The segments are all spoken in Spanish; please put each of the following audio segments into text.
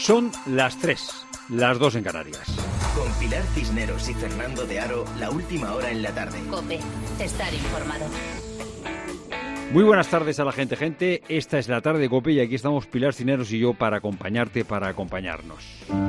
Son las 3, las 2 en Canarias. Con Pilar Cisneros y Fernando de Aro, la última hora en la tarde. COPE, estar informado. Muy buenas tardes a la gente. Esta es la tarde de COPE y aquí estamos Pilar Cisneros y yo para acompañarte, para acompañarnos.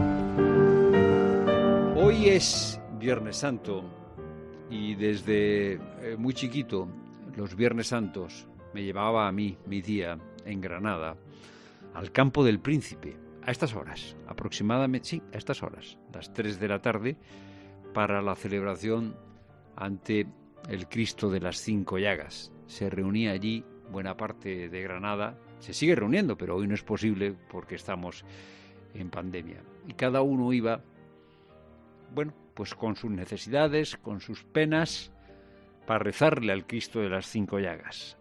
Hoy es Viernes Santo y desde muy chiquito, los Viernes Santos, me llevaba a mí, mi tía, en Granada, al Campo del Príncipe, a estas horas, aproximadamente, sí, a estas horas, las 3 de la tarde, para la celebración ante el Cristo de las 5 llagas. Se reunía allí buena parte de Granada, se sigue reuniendo, pero hoy no es posible porque estamos en pandemia. Y cada uno iba, bueno, pues con sus necesidades, con sus penas, para rezarle al Cristo de las 5 llagas.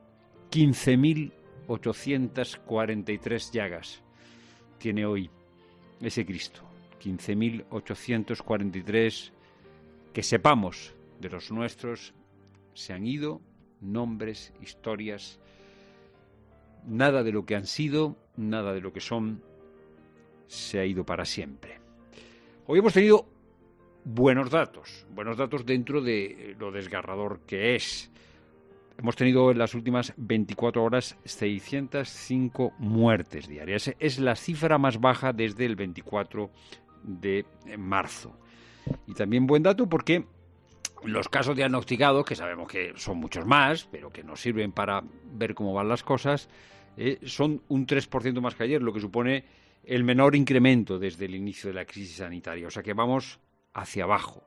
15.843 llagas tiene hoy ese Cristo. 15.843, que sepamos de los nuestros, se han ido, nombres, historias, nada de lo que han sido, nada de lo que son, se ha ido para siempre. Hoy hemos tenido buenos datos dentro de lo desgarrador que es. Hemos tenido en las últimas 24 horas 605 muertes diarias. Es la cifra más baja desde el 24 de marzo. Y también buen dato porque los casos diagnosticados, que sabemos que son muchos más, pero que nos sirven para ver cómo van las cosas, son un 3% más que ayer, lo que supone el menor incremento desde el inicio de la crisis sanitaria. O sea que vamos hacia abajo.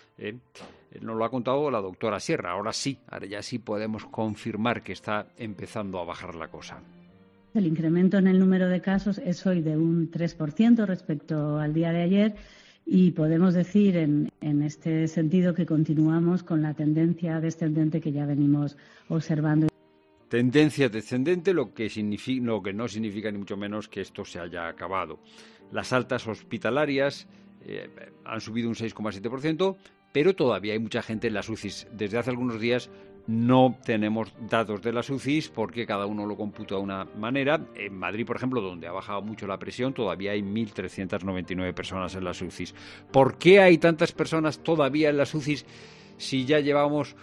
Nos lo ha contado la doctora Sierra. Ahora ya sí podemos confirmar que está empezando a bajar la cosa. El incremento en el número de casos es hoy de un 3% respecto al día de ayer y podemos decir en este sentido que continuamos con la tendencia descendente que ya venimos observando. Tendencia descendente, lo que no significa ni mucho menos que esto se haya acabado. Las altas hospitalarias han subido un 6,7%, pero todavía hay mucha gente en las UCIs. Desde hace algunos días no tenemos datos de las UCIs porque cada uno lo computa de una manera. En Madrid, por ejemplo, donde ha bajado mucho la presión, todavía hay 1.399 personas en las UCIs. ¿Por qué hay tantas personas todavía en las UCIs si ya llevamos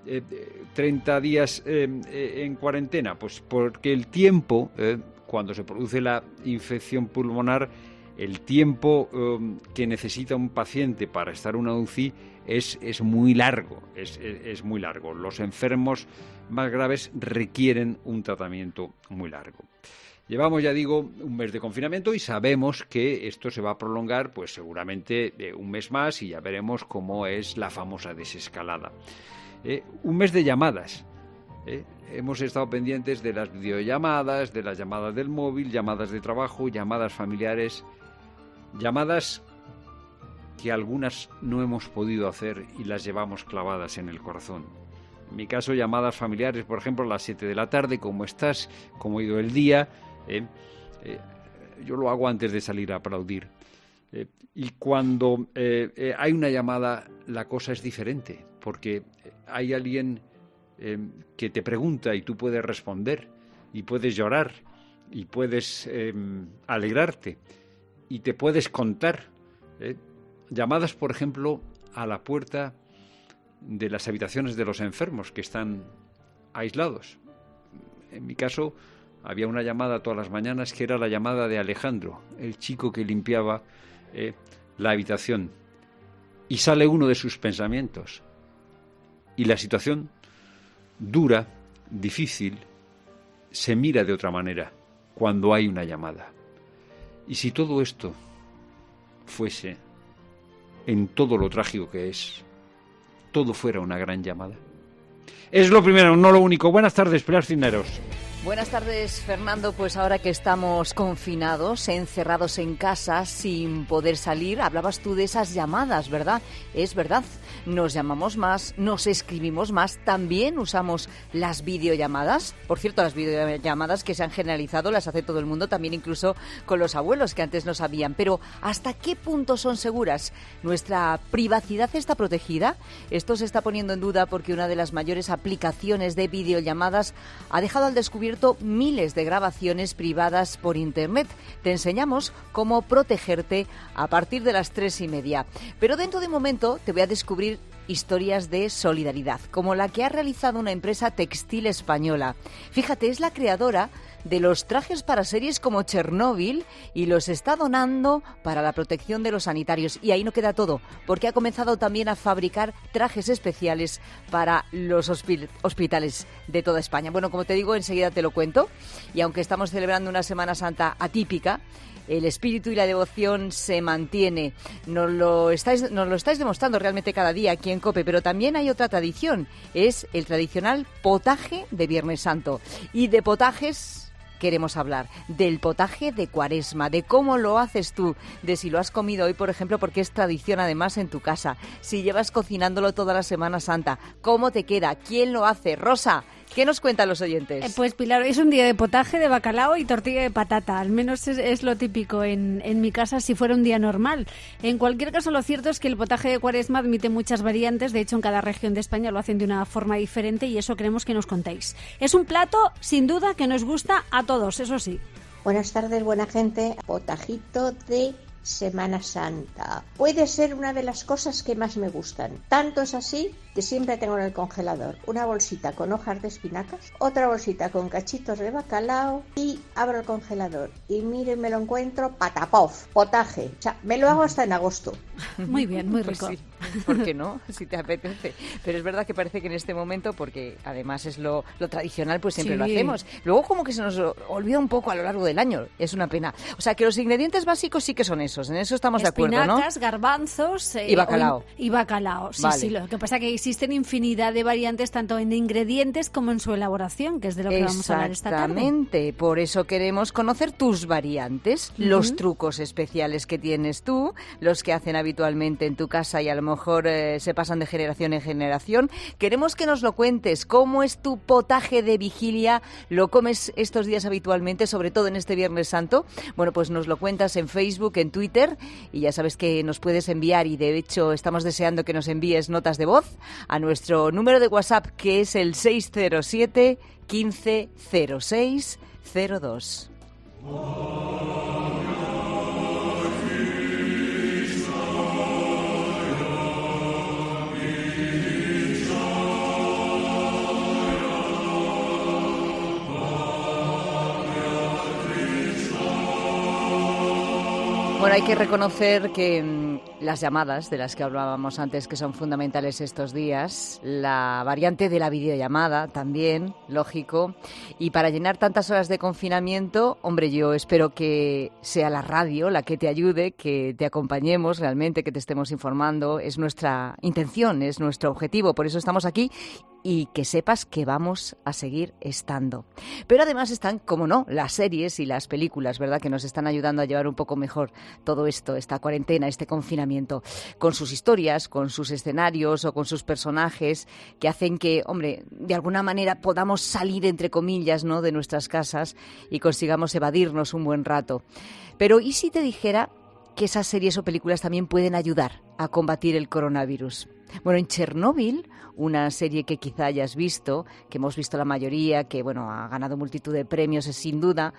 30 días en cuarentena? Pues porque el tiempo, cuando se produce la infección pulmonar, el tiempo que necesita un paciente para estar en una UCI es muy largo, es muy largo. Los enfermos más graves requieren un tratamiento muy largo. Llevamos, ya digo, un mes de confinamiento y sabemos que esto se va a prolongar, pues seguramente un mes más y ya veremos cómo es la famosa desescalada. Un mes de llamadas. Hemos estado pendientes de las videollamadas, de las llamadas del móvil, llamadas de trabajo, llamadas familiares, llamadas que algunas no hemos podido hacer y las llevamos clavadas en el corazón. En mi caso, llamadas familiares, por ejemplo, a las 7 de la tarde, ¿cómo estás? ¿Cómo ha ido el día? Yo lo hago antes de salir a aplaudir. Y cuando hay una llamada, la cosa es diferente, porque hay alguien que te pregunta y tú puedes responder, y puedes llorar, y puedes alegrarte, y te puedes contar. Llamadas, por ejemplo, a la puerta de las habitaciones de los enfermos que están aislados. En mi caso, había una llamada todas las mañanas que era la llamada de Alejandro, el chico que limpiaba la habitación. Y sale uno de sus pensamientos. Y la situación dura, difícil, se mira de otra manera cuando hay una llamada. Y si todo esto fuese, en todo lo trágico que es, todo fuera una gran llamada. Es lo primero, no lo único. Buenas tardes, Pilar Cisneros. Buenas tardes, Fernando. Pues ahora que estamos confinados, encerrados en casa, sin poder salir, hablabas tú de esas llamadas, ¿verdad? Es verdad, nos llamamos más, nos escribimos más, también usamos las videollamadas. Por cierto, las videollamadas que se han generalizado, las hace todo el mundo, también incluso con los abuelos que antes no sabían. Pero ¿hasta qué punto son seguras? ¿Nuestra privacidad está protegida? Esto se está poniendo en duda porque una de las mayores aplicaciones de videollamadas ha dejado al descubierto abierto miles de grabaciones privadas por Internet. Te enseñamos cómo protegerte a partir de las 3:30. Pero dentro de un momento te voy a descubrir historias de solidaridad, como la que ha realizado una empresa textil española. Fíjate, es la creadora de los trajes para series como Chernóbil y los está donando para la protección de los sanitarios. Y ahí no queda todo, porque ha comenzado también a fabricar trajes especiales para los hospitales de toda España. Bueno, como te digo, enseguida te lo cuento. Y aunque estamos celebrando una Semana Santa atípica, el espíritu y la devoción se mantiene. Nos lo estáis demostrando realmente cada día aquí en COPE, pero también hay otra tradición. Es el tradicional potaje de Viernes Santo. Y de potajes queremos hablar, del potaje de Cuaresma, de cómo lo haces tú, de si lo has comido hoy, por ejemplo, porque es tradición además en tu casa, si llevas cocinándolo toda la Semana Santa, cómo te queda, quién lo hace. Rosa, ¿qué nos cuentan los oyentes? Pues Pilar, es un día de potaje de bacalao y tortilla de patata, al menos es lo típico en mi casa si fuera un día normal. En cualquier caso, lo cierto es que el potaje de Cuaresma admite muchas variantes, de hecho en cada región de España lo hacen de una forma diferente y eso queremos que nos contéis. Es un plato, sin duda, que nos gusta a todos, eso sí. Buenas tardes, buena gente. Potajito de Semana Santa. Puede ser una de las cosas que más me gustan. Tanto es así que siempre tengo en el congelador una bolsita con hojas de espinacas, otra bolsita con cachitos de bacalao y abro el congelador y miro y me lo encuentro patapov, potaje. O sea, me lo hago hasta en agosto. Muy bien, muy rico. Pues sí, ¿por qué no? Si te apetece. Pero es verdad que parece que en este momento, porque además es lo tradicional, pues siempre lo hacemos. Luego como que se nos olvida un poco a lo largo del año. Es una pena. O sea, que los ingredientes básicos sí que son esos. En eso estamos de acuerdo, ¿no? Espinacas, garbanzos... y bacalao. Y bacalao, sí, vale. sí. Lo que pasa es que existen infinidad de variantes tanto en ingredientes como en su elaboración, que es de lo que vamos a hablar esta tarde. Exactamente. Por eso queremos conocer tus variantes, los trucos especiales que tienes tú, los que hacen habitualmente en tu casa y a lo mejor se pasan de generación en generación. Queremos que nos lo cuentes. ¿Cómo es tu potaje de vigilia? ¿Lo comes estos días habitualmente, sobre todo en este Viernes Santo? Bueno, pues nos lo cuentas en Facebook, en Twitter, y ya sabes que nos puedes enviar, y de hecho estamos deseando que nos envíes notas de voz a nuestro número de WhatsApp, que es el 607 15 06 02. Bueno, hay que reconocer que las llamadas de las que hablábamos antes, que son fundamentales estos días, la variante de la videollamada también, lógico, y para llenar tantas horas de confinamiento, hombre, yo espero que sea la radio la que te ayude, que te acompañemos realmente, que te estemos informando, es nuestra intención, es nuestro objetivo, por eso estamos aquí. Y que sepas que vamos a seguir estando. Pero además están, como no, las series y las películas, ¿verdad?, que nos están ayudando a llevar un poco mejor todo esto, esta cuarentena, este confinamiento, con sus historias, con sus escenarios o con sus personajes, que hacen que, hombre, de alguna manera podamos salir, entre comillas, ¿no?, de nuestras casas y consigamos evadirnos un buen rato. Pero ¿y si te dijera que esas series o películas también pueden ayudar a combatir el coronavirus? Bueno, en Chernóbil, una serie que quizá hayas visto, que hemos visto la mayoría, que bueno, ha ganado multitud de premios, es sin duda,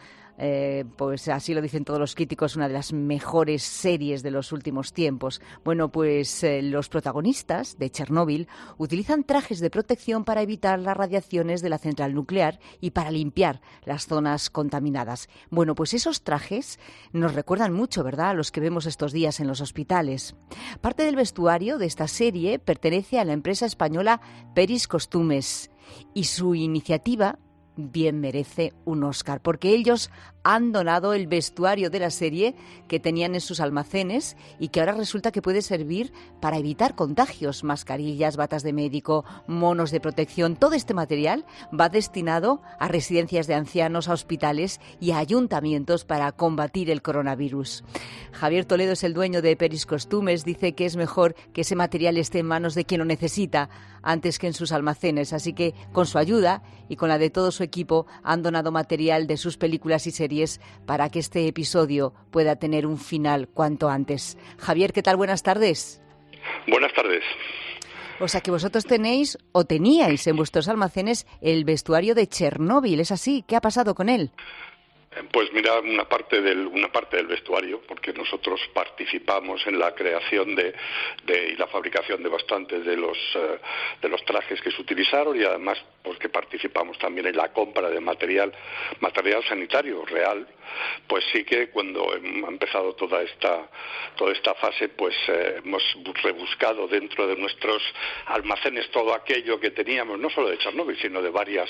pues así lo dicen todos los críticos, una de las mejores series de los últimos tiempos. Bueno, pues los protagonistas de Chernóbil utilizan trajes de protección para evitar las radiaciones de la central nuclear y para limpiar las zonas contaminadas. Bueno, pues esos trajes nos recuerdan mucho, ¿verdad?, a los que vemos estos días en los hospitales. Parte del vestuario de esta serie pertenece a la empresa española Peris Costumes y su iniciativa bien merece un Oscar, porque ellos han donado el vestuario de la serie que tenían en sus almacenes y que ahora resulta que puede servir para evitar contagios. Mascarillas, batas de médico, monos de protección, todo este material va destinado a residencias de ancianos, a hospitales y a ayuntamientos para combatir el coronavirus. Javier Toledo es el dueño de Peris Costumes, dice que es mejor que ese material esté en manos de quien lo necesita antes que en sus almacenes, así que con su ayuda y con la de todo su equipo han donado material de sus películas y series para que este episodio pueda tener un final cuanto antes. Javier, ¿qué tal? Buenas tardes. Buenas tardes. O sea que vosotros tenéis o teníais en vuestros almacenes el vestuario de Chernóbil, ¿es así? ¿Qué ha pasado con él? Pues mira, una parte del vestuario, porque nosotros participamos en la creación y la fabricación de bastantes de los trajes que se utilizaron, y además pues que participamos también en la compra de material sanitario real. Pues sí que cuando ha empezado toda esta fase, pues hemos rebuscado dentro de nuestros almacenes todo aquello que teníamos, no solo de Chernóbil, sino de varias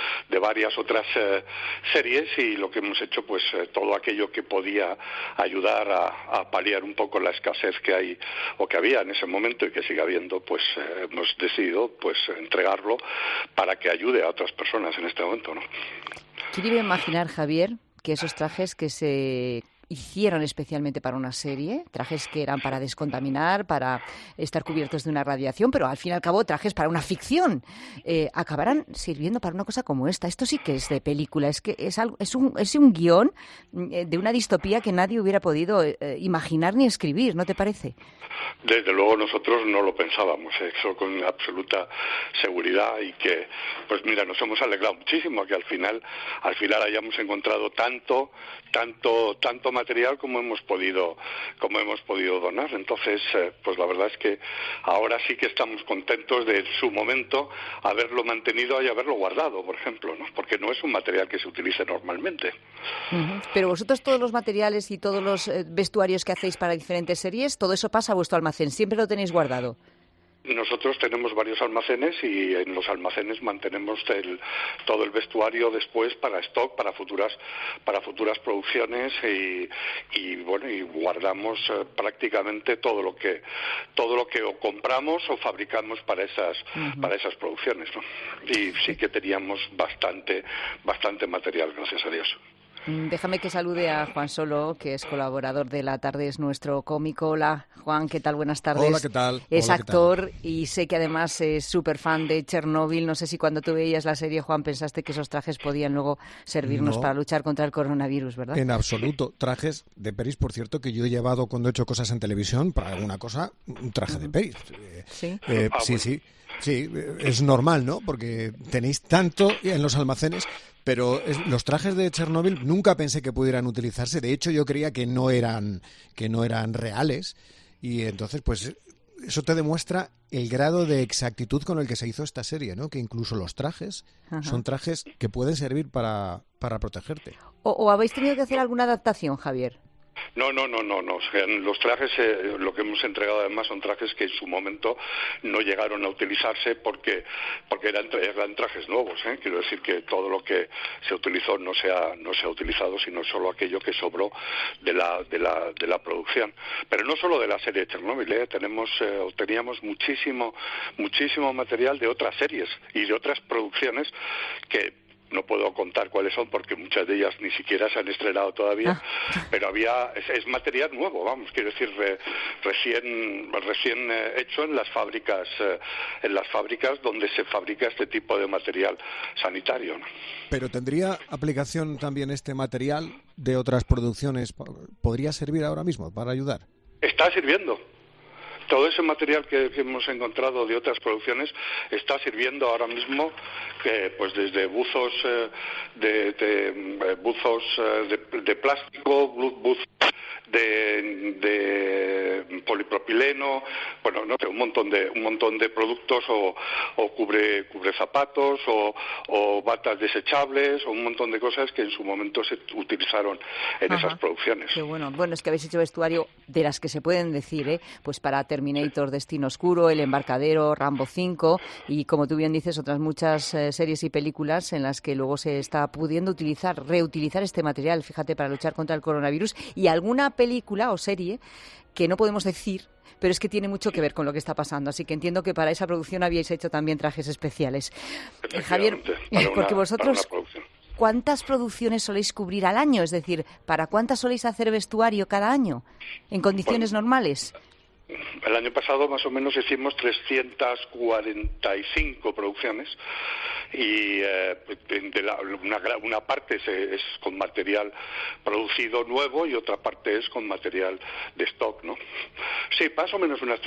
otras series, y lo que hemos hecho, pues todo aquello que podía ayudar a paliar un poco la escasez que hay o que había en ese momento y que sigue habiendo, pues hemos decidido pues entregarlo para que ayude a otras personas en este momento, ¿no? Quiero imaginar, Javier, que esos trajes que se hicieron especialmente para una serie, trajes que eran para descontaminar, para estar cubiertos de una radiación, pero al fin y al cabo trajes para una ficción, acabarán sirviendo para una cosa como esta. Esto sí que es de película, es un guión de una distopía que nadie hubiera podido imaginar ni escribir, ¿no te parece? Desde luego nosotros no lo pensábamos, eso con absoluta seguridad, y que, pues mira, nos hemos alegrado muchísimo que al final hayamos encontrado tanto material como hemos podido donar. Entonces, pues la verdad es que ahora sí que estamos contentos de en su momento haberlo mantenido y haberlo guardado, por ejemplo, ¿no? Porque no es un material que se utilice normalmente. Uh-huh. Pero vosotros todos los materiales y todos los vestuarios que hacéis para diferentes series, todo eso pasa a vuestro almacén, siempre lo tenéis guardado. Nosotros tenemos varios almacenes, y en los almacenes mantenemos todo el vestuario después para stock, para futuras producciones, y guardamos prácticamente todo lo que o compramos o fabricamos para esas producciones, ¿no? Y sí que teníamos bastante material, gracias a Dios. Déjame que salude a Juan Solo, que es colaborador de La Tarde es Nuestro Cómico. Hola, Juan, ¿qué tal? Buenas tardes. Hola, ¿qué tal? Es Hola, actor y sé que además es súper fan de Chernóbil. No sé si cuando tú veías la serie, Juan, pensaste que esos trajes podían luego servirnos para luchar contra el coronavirus, ¿verdad? En absoluto. Trajes de peris, por cierto, que yo he llevado cuando he hecho cosas en televisión, para alguna cosa, un traje de peris. ¿Sí? Sí, es normal, ¿no? Porque tenéis tanto en los almacenes, pero los trajes de Chernóbil nunca pensé que pudieran utilizarse. De hecho, yo creía que no eran reales, y entonces, pues, eso te demuestra el grado de exactitud con el que se hizo esta serie, ¿no? Que incluso los trajes son trajes que pueden servir para protegerte. ¿O habéis tenido que hacer alguna adaptación, Javier? No. O sea, los trajes, lo que hemos entregado además son trajes que en su momento no llegaron a utilizarse porque eran trajes nuevos, ¿eh? Quiero decir que todo lo que se utilizó no se ha utilizado, sino solo aquello que sobró de la producción. Pero no solo de la serie de Chernóbil, teníamos muchísimo material de otras series y de otras producciones que no puedo contar cuáles son porque muchas de ellas ni siquiera se han estrenado todavía, pero es material nuevo, vamos, quiero decir, recién hecho en las fábricas donde se fabrica este tipo de material sanitario, ¿no? Pero ¿tendría aplicación también este material de otras producciones? ¿Podría servir ahora mismo para ayudar? Está sirviendo. Todo ese material que hemos encontrado de otras producciones está sirviendo ahora mismo, pues desde buzos de plástico, buzos de polipropileno, bueno, no sé, un montón de productos, o cubre zapatos, o batas desechables, o un montón de cosas que en su momento se utilizaron en esas producciones. Qué bueno. Bueno, es que habéis hecho vestuario de las que se pueden decir, pues para Terminator, Destino Oscuro, El Embarcadero, Rambo 5, y como tú bien dices, otras muchas series y películas en las que luego se está pudiendo reutilizar este material, fíjate, para luchar contra el coronavirus, y alguna película o serie que no podemos decir, pero es que tiene mucho que ver con lo que está pasando. Así que entiendo que para esa producción habíais hecho también trajes especiales. Javier, porque vosotros, ¿cuántas producciones soléis cubrir al año? Es decir, ¿para cuántas soléis hacer vestuario cada año en condiciones normales? El año pasado más o menos hicimos 345 producciones y una parte es con material producido nuevo y otra parte es con material de stock, ¿no? Sí, más o menos unas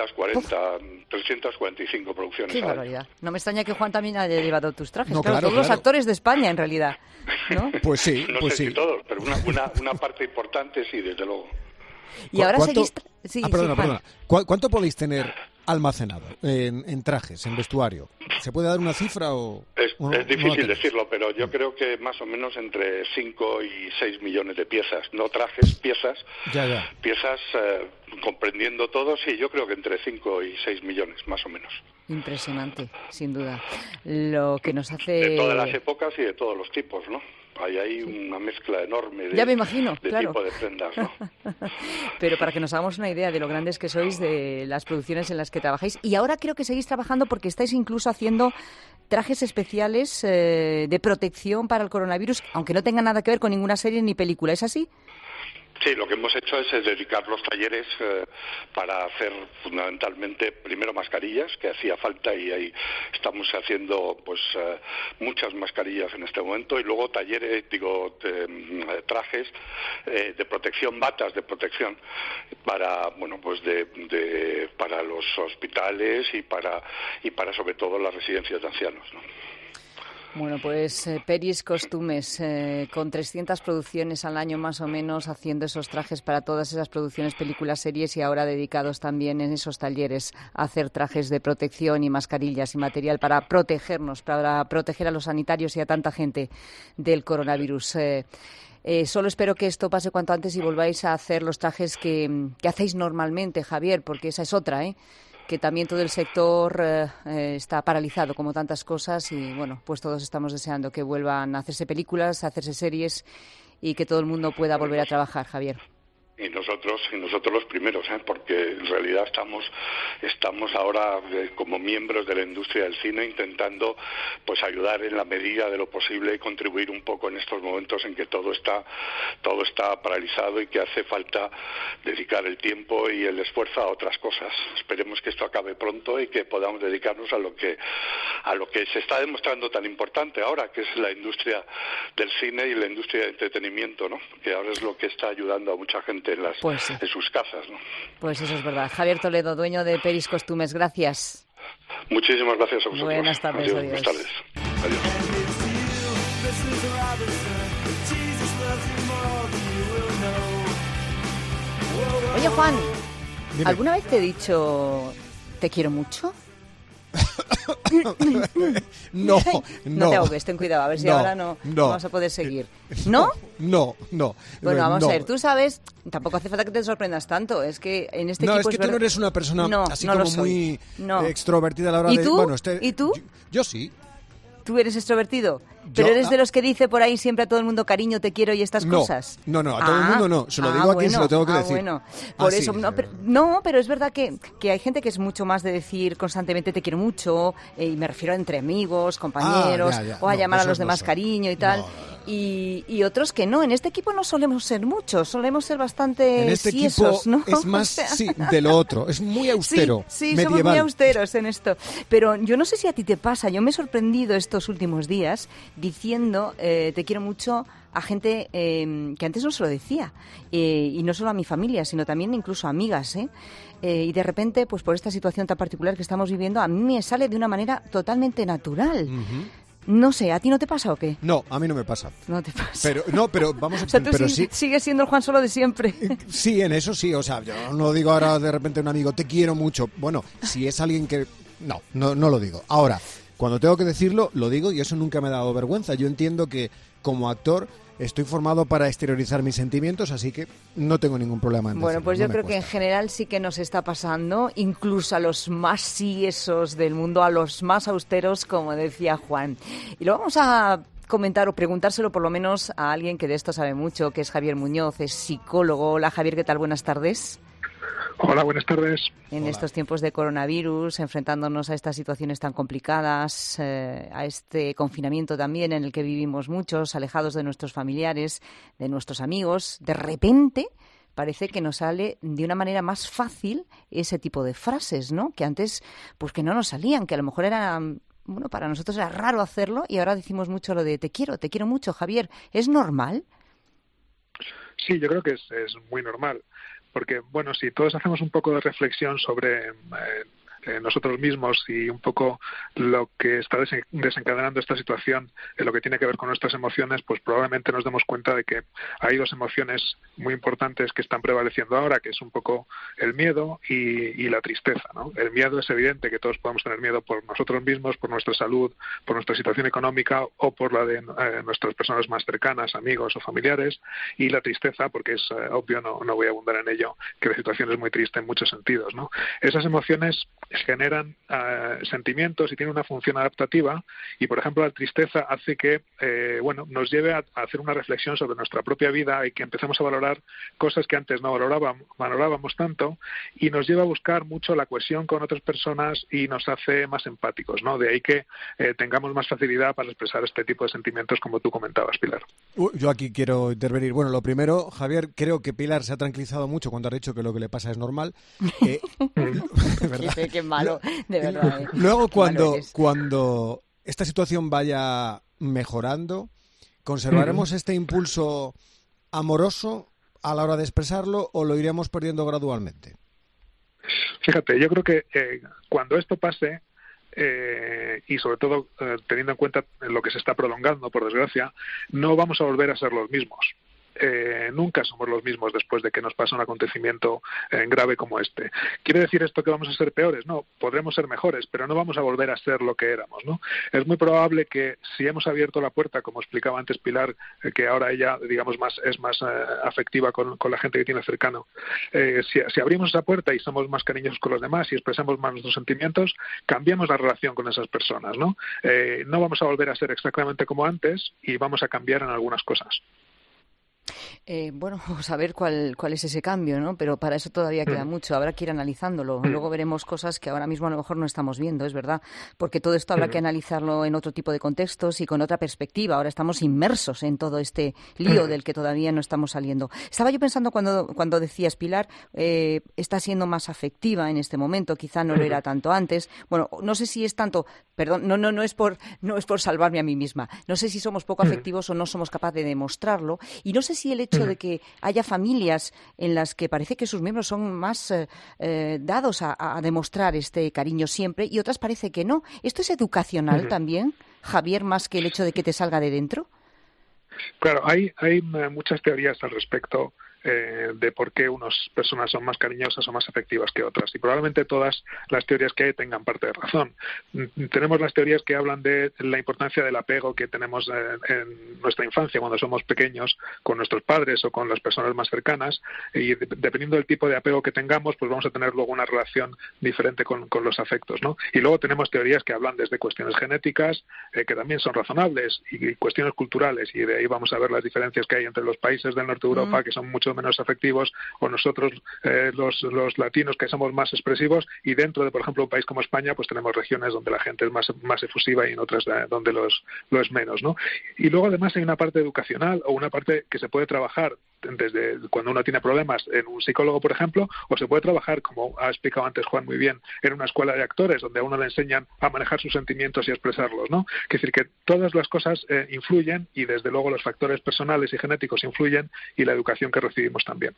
345 producciones. ¡Qué barbaridad! No me extraña que Juan también haya llevado tus trajes. No, claro, todos los actores de España, en realidad, ¿no? Pues sí, no sé si todos, pero una parte importante sí, desde luego. Y ahora seguís... Sí, perdona. ¿Cuánto podéis tener almacenado en trajes, en vestuario? ¿Se puede dar una cifra o...? Es difícil decirlo, pero yo creo que más o menos entre 5 y 6 millones de piezas. No trajes, piezas. Ya. Piezas comprendiendo todo, sí, yo creo que entre 5 y 6 millones, más o menos. Impresionante, sin duda. Lo que nos hace... De todas las épocas y de todos los tipos, ¿no? Hay una mezcla enorme ya me imagino, claro. tipo de prendas, ¿no? Pero para que nos hagamos una idea de lo grandes que sois, de las producciones en las que trabajáis. Y ahora creo que seguís trabajando porque estáis incluso haciendo trajes especiales de protección para el coronavirus, aunque no tenga nada que ver con ninguna serie ni película. ¿Es así? Sí, lo que hemos hecho es dedicar los talleres para hacer fundamentalmente primero mascarillas, que hacía falta, y ahí estamos haciendo pues muchas mascarillas en este momento, y luego talleres, trajes de protección, batas de protección para para los hospitales y para sobre todo las residencias de ancianos, ¿no? Bueno, pues Peris Costumes, con 300 producciones al año más o menos, haciendo esos trajes para todas esas producciones, películas, series, y ahora dedicados también en esos talleres a hacer trajes de protección y mascarillas y material para protegernos, para proteger a los sanitarios y a tanta gente del coronavirus. Solo espero que esto pase cuanto antes y volváis a hacer los trajes que hacéis normalmente, Javier, porque esa es otra, que también todo el sector está paralizado como tantas cosas y bueno, pues todos estamos deseando que vuelvan a hacerse películas, a hacerse series y que todo el mundo pueda volver a trabajar, Javier. Y nosotros los primeros, porque en realidad estamos ahora como miembros de la industria del cine intentando pues ayudar en la medida de lo posible y contribuir un poco en estos momentos en que todo está paralizado y que hace falta dedicar el tiempo y el esfuerzo a otras cosas. Esperemos que esto acabe pronto y que podamos dedicarnos a lo que se está demostrando tan importante ahora, que es la industria del cine y la industria de entretenimiento, ¿no? Que ahora es lo que está ayudando a mucha gente en sus casas, ¿no? Pues eso es verdad. Javier Toledo, dueño de Peris Costumes, gracias. Muchísimas gracias a vosotros. Buenas tardes. Adiós. Buenas tardes. Adiós. Oye, Juan, Dime. ¿alguna vez te he dicho te quiero mucho? No. No te ahogues, ten cuidado, a ver si ahora no vamos a poder seguir. ¿No? No. Bueno, vamos a ver, tú sabes, tampoco hace falta que te sorprendas tanto, es que en este equipo... No, es que tú no eres una persona así como muy extrovertida a la hora ¿Y de... tú? Bueno, ¿Y tú? Yo sí. ¿Tú eres extrovertido? ¿Pero eres de los que dice por ahí siempre a todo el mundo cariño, te quiero y estas cosas? No, a todo el mundo no. Se lo digo a quien se lo tengo que decir. Bueno, por eso. Pero es verdad que hay gente que es mucho más de decir constantemente te quiero mucho, y me refiero a entre amigos, compañeros, o a llamar a los demás cariño y tal. Y otros que no. En este equipo no solemos ser muchos, solemos ser bastante en este siesos, equipo ¿no? es más de lo otro, es muy austero, sí, medieval. Somos muy austeros en esto. Pero yo no sé si a ti te pasa, yo me he sorprendido estos últimos días diciendo te quiero mucho a gente que antes no se lo decía, y no solo a mi familia, sino también incluso a amigas, y de repente, pues por esta situación tan particular que estamos viviendo, a mí me sale de una manera totalmente natural. No sé, ¿a ti no te pasa o qué? No, a mí no me pasa. No te pasa. Pero vamos a... O sea, tú pero sigues siendo el Juan Solo de siempre. Sí, en eso sí, o sea, yo no digo ahora de repente a un amigo, te quiero mucho. Bueno, si es alguien que... No lo digo. Ahora, cuando tengo que decirlo, lo digo, y eso nunca me ha dado vergüenza. Yo entiendo que como actor estoy formado para exteriorizar mis sentimientos, así que no tengo ningún problema en decirlo. Bueno, pues yo creo que en general sí que nos está pasando, incluso a los más siesos del mundo, a los más austeros, como decía Juan. Y lo vamos a comentar o preguntárselo por lo menos a alguien que de esto sabe mucho, que es Javier Muñoz, es psicólogo. Hola, Javier, ¿qué tal? Buenas tardes. Hola, buenas tardes. En estos tiempos de coronavirus, enfrentándonos a estas situaciones tan complicadas, a este confinamiento también en el que vivimos muchos, alejados de nuestros familiares, de nuestros amigos, de repente parece que nos sale de una manera más fácil ese tipo de frases, ¿no? Que antes, pues que no nos salían, que a lo mejor eran... Bueno, para nosotros era raro hacerlo y ahora decimos mucho lo de te quiero mucho, Javier. ¿Es normal? Sí, yo creo que es muy normal, porque, bueno, si todos hacemos un poco de reflexión sobre nosotros mismos y un poco lo que está desencadenando esta situación en lo que tiene que ver con nuestras emociones, pues probablemente nos demos cuenta de que hay dos emociones muy importantes que están prevaleciendo ahora, que es un poco el miedo y la tristeza, ¿no? El miedo es evidente que todos podemos tener miedo por nosotros mismos, por nuestra salud, por nuestra situación económica o por la de nuestras personas más cercanas, amigos o familiares, y la tristeza, porque es obvio, no voy a abundar en ello, que la situación es muy triste en muchos sentidos, ¿no? Esas emociones generan sentimientos y tienen una función adaptativa, y por ejemplo la tristeza hace que nos lleve a hacer una reflexión sobre nuestra propia vida y que empecemos a valorar cosas que antes no valorábamos tanto, y nos lleva a buscar mucho la cohesión con otras personas y nos hace más empáticos, ¿no? De ahí que tengamos más facilidad para expresar este tipo de sentimientos, como tú comentabas, Pilar. Yo aquí quiero intervenir. Bueno, lo primero, Javier, creo que Pilar se ha tranquilizado mucho cuando ha dicho que lo que le pasa es normal. ¿Verdad? Qué malo, de verdad. Luego, cuando esta situación vaya mejorando, ¿conservaremos este impulso amoroso a la hora de expresarlo o lo iremos perdiendo gradualmente? Fíjate, yo creo que cuando esto pase, y sobre todo teniendo en cuenta lo que se está prolongando, por desgracia, no vamos a volver a ser los mismos. Nunca somos los mismos después de que nos pasa un acontecimiento grave como este. ¿Quiere decir esto que vamos a ser peores? No, podremos ser mejores, pero no vamos a volver a ser lo que éramos, ¿no? Es muy probable que si hemos abierto la puerta, como explicaba antes Pilar, que ahora ella, digamos, es más afectiva con la gente que tiene cercano, si abrimos esa puerta y somos más cariñosos con los demás y expresamos más nuestros sentimientos, cambiamos la relación con esas personas, ¿no? No vamos a volver a ser exactamente como antes y vamos a cambiar en algunas cosas. Vamos a ver cuál es ese cambio, ¿no? Pero para eso todavía queda mucho, habrá que ir analizándolo. Luego veremos cosas que ahora mismo a lo mejor no estamos viendo, es verdad, porque todo esto habrá que analizarlo en otro tipo de contextos y con otra perspectiva. Ahora estamos inmersos en todo este lío del que todavía no estamos saliendo. Estaba yo pensando cuando decías, Pilar, está siendo más afectiva en este momento, quizá no lo era tanto antes. Bueno, no sé si es tanto, perdón, no es por salvarme a mí misma. No sé si somos poco afectivos o no somos capaces de demostrarlo, y no sé si el hecho de que haya familias en las que parece que sus miembros son más dados a demostrar este cariño siempre y otras parece que no. ¿Esto es educacional también, Javier, más que el hecho de que te salga de dentro? Claro, hay muchas teorías al respecto de por qué unas personas son más cariñosas o más afectivas que otras, y probablemente todas las teorías que hay tengan parte de razón. Tenemos las teorías que hablan de la importancia del apego que tenemos en nuestra infancia cuando somos pequeños con nuestros padres o con las personas más cercanas, y dependiendo del tipo de apego que tengamos, pues vamos a tener luego una relación diferente con los afectos, ¿no? Y luego tenemos teorías que hablan desde cuestiones genéticas, que también son razonables, y cuestiones culturales, y de ahí vamos a ver las diferencias que hay entre los países del norte de Europa, que son mucho menos afectivos, o nosotros los latinos, que somos más expresivos, y dentro de, por ejemplo, un país como España, pues tenemos regiones donde la gente es más efusiva y en otras donde lo es menos, ¿no? Y luego además hay una parte educacional o una parte que se puede trabajar desde cuando uno tiene problemas en un psicólogo, por ejemplo, o se puede trabajar, como ha explicado antes Juan muy bien, en una escuela de actores donde a uno le enseñan a manejar sus sentimientos y a expresarlos, ¿no? Es decir, que todas las cosas influyen, y desde luego los factores personales y genéticos influyen, y la educación que recibimos también.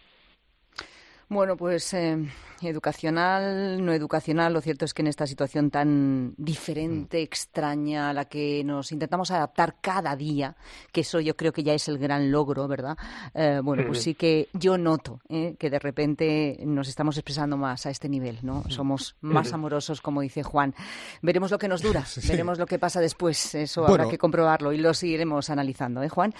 Bueno, pues educacional, no educacional, lo cierto es que en esta situación tan diferente, extraña, a la que nos intentamos adaptar cada día, que eso yo creo que ya es el gran logro, ¿verdad? Pues sí que yo noto que de repente nos estamos expresando más a este nivel, ¿no? Somos más amorosos, como dice Juan. Veremos lo que nos dura, veremos lo que pasa después, eso habrá que comprobarlo y lo seguiremos analizando, ¿eh, Juan?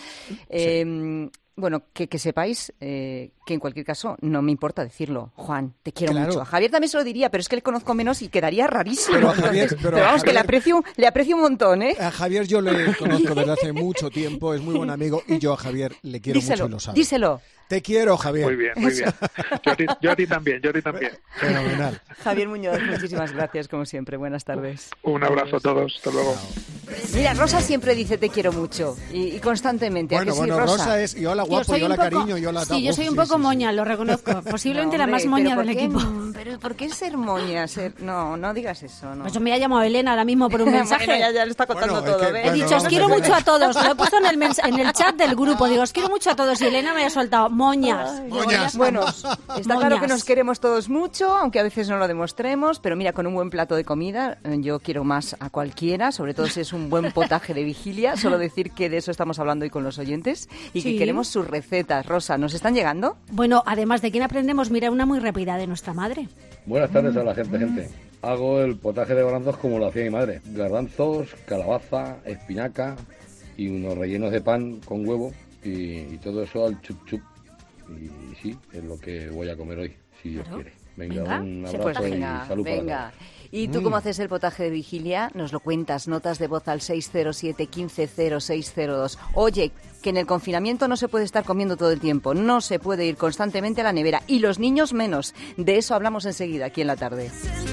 Bueno, que sepáis que en cualquier caso no me importa decirlo. Juan, te quiero mucho. A Javier también se lo diría, pero es que le conozco menos y quedaría rarísimo. Pero, Javier, pero vamos, que le aprecio un montón, ¿eh? A Javier yo le conozco desde hace mucho tiempo, es muy buen amigo, y yo a Javier le quiero mucho y lo sabe. Díselo. Te quiero, Javier. Muy bien. Yo a ti también. Fenomenal. Javier Muñoz, muchísimas gracias, como siempre. Buenas tardes. Un abrazo a todos. Hasta luego. Mira, Rosa siempre dice te quiero mucho y constantemente. Bueno, Rosa es y hola guapo, y hola cariño, y hola... Sí, yo soy un poco moña, lo reconozco. Posiblemente la más moña del equipo. Pero ¿por qué ser moña? No digas eso. No. Pues yo me ha llamado Elena ahora mismo por un mensaje. Bueno, ya le está contando todo. He dicho, os quiero mucho a todos. Lo he puesto en el chat del grupo. Digo, os quiero mucho a todos. Y Elena me ha soltado moñas. Bueno, está claro que nos queremos todos mucho, aunque a veces no lo demostremos. Pero mira, con un buen plato de comida, yo quiero más a cualquiera, sobre todo si es un buen potaje de vigilia. Solo decir que de eso estamos hablando hoy con los oyentes y que queremos sus recetas. Rosa, ¿nos están llegando? Bueno, además de quién aprendemos, mira una muy rápida de nuestra madre. Buenas tardes a la gente. Hago el potaje de garbanzos como lo hacía mi madre. Garbanzos, calabaza, espinaca y unos rellenos de pan con huevo y todo eso al chup chup. Y sí, es lo que voy a comer hoy, si Dios quiere. Venga, un abrazo y salud para todos. ¿Y tú cómo haces el potaje de vigilia? Nos lo cuentas, notas de voz al 607-150602. Oye, que en el confinamiento no se puede estar comiendo todo el tiempo, no se puede ir constantemente a la nevera, y los niños menos. De eso hablamos enseguida, aquí en La Tarde.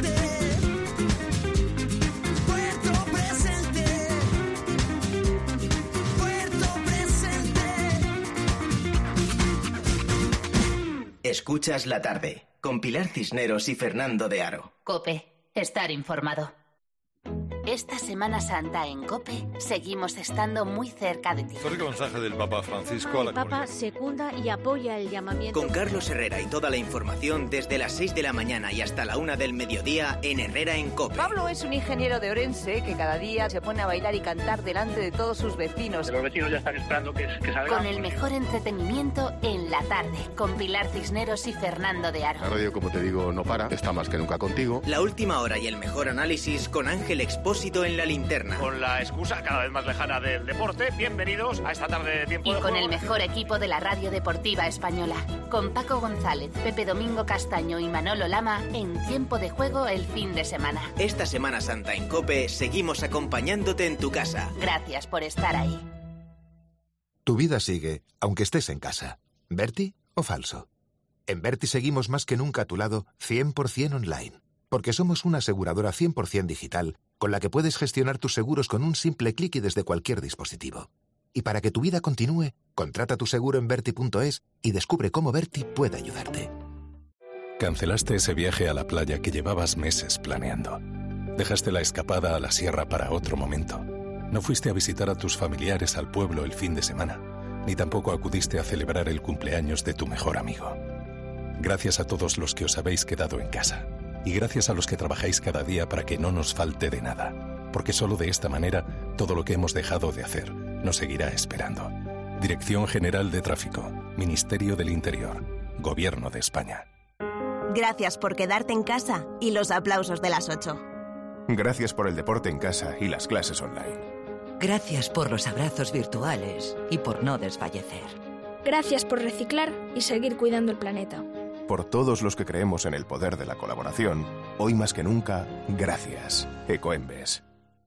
Escuchas La Tarde, con Pilar Cisneros y Fernando de Aro. COPE. Estar informado. Esta Semana Santa en COPE seguimos estando muy cerca de ti. Histórico mensaje del Papa Francisco a la comunidad. El Papa secunda y apoya el llamamiento. Con Carlos Herrera y toda la información desde las 6 de la mañana y hasta la 1 del mediodía en Herrera en COPE. Pablo es un ingeniero de Orense que cada día se pone a bailar y cantar delante de todos sus vecinos. Los vecinos ya están esperando que salga. Con el mejor entretenimiento en La Tarde, con Pilar Cisneros y Fernando de Aro. La radio, como te digo, no para, está más que nunca contigo. La última hora y el mejor análisis con Ángel Expósito en La Linterna. Con la excusa cada vez más lejana del deporte, bienvenidos a esta tarde de tiempo y de con juego. El mejor equipo de la radio deportiva española, con Paco González, Pepe Domingo Castaño y Manolo Lama en Tiempo de Juego el fin de semana. Esta Semana Santa en COPE seguimos acompañándote en tu casa. Gracias por estar ahí. Tu vida sigue, aunque estés en casa. ¿Berti o falso? En Berti seguimos más que nunca a tu lado, 100% online. Porque somos una aseguradora 100% digital, con la que puedes gestionar tus seguros con un simple clic y desde cualquier dispositivo. Y para que tu vida continúe, contrata tu seguro en Berti.es y descubre cómo Berti puede ayudarte. Cancelaste ese viaje a la playa que llevabas meses planeando. Dejaste la escapada a la sierra para otro momento. No fuiste a visitar a tus familiares al pueblo el fin de semana, ni tampoco acudiste a celebrar el cumpleaños de tu mejor amigo. Gracias a todos los que os habéis quedado en casa. Y gracias a los que trabajáis cada día para que no nos falte de nada. Porque solo de esta manera, todo lo que hemos dejado de hacer nos seguirá esperando. Dirección General de Tráfico, Ministerio del Interior, Gobierno de España. Gracias por quedarte en casa y los aplausos de las 8. Gracias por el deporte en casa y las clases online. Gracias por los abrazos virtuales y por no desfallecer. Gracias por reciclar y seguir cuidando el planeta. Por todos los que creemos en el poder de la colaboración, hoy más que nunca, gracias. Ecoembes.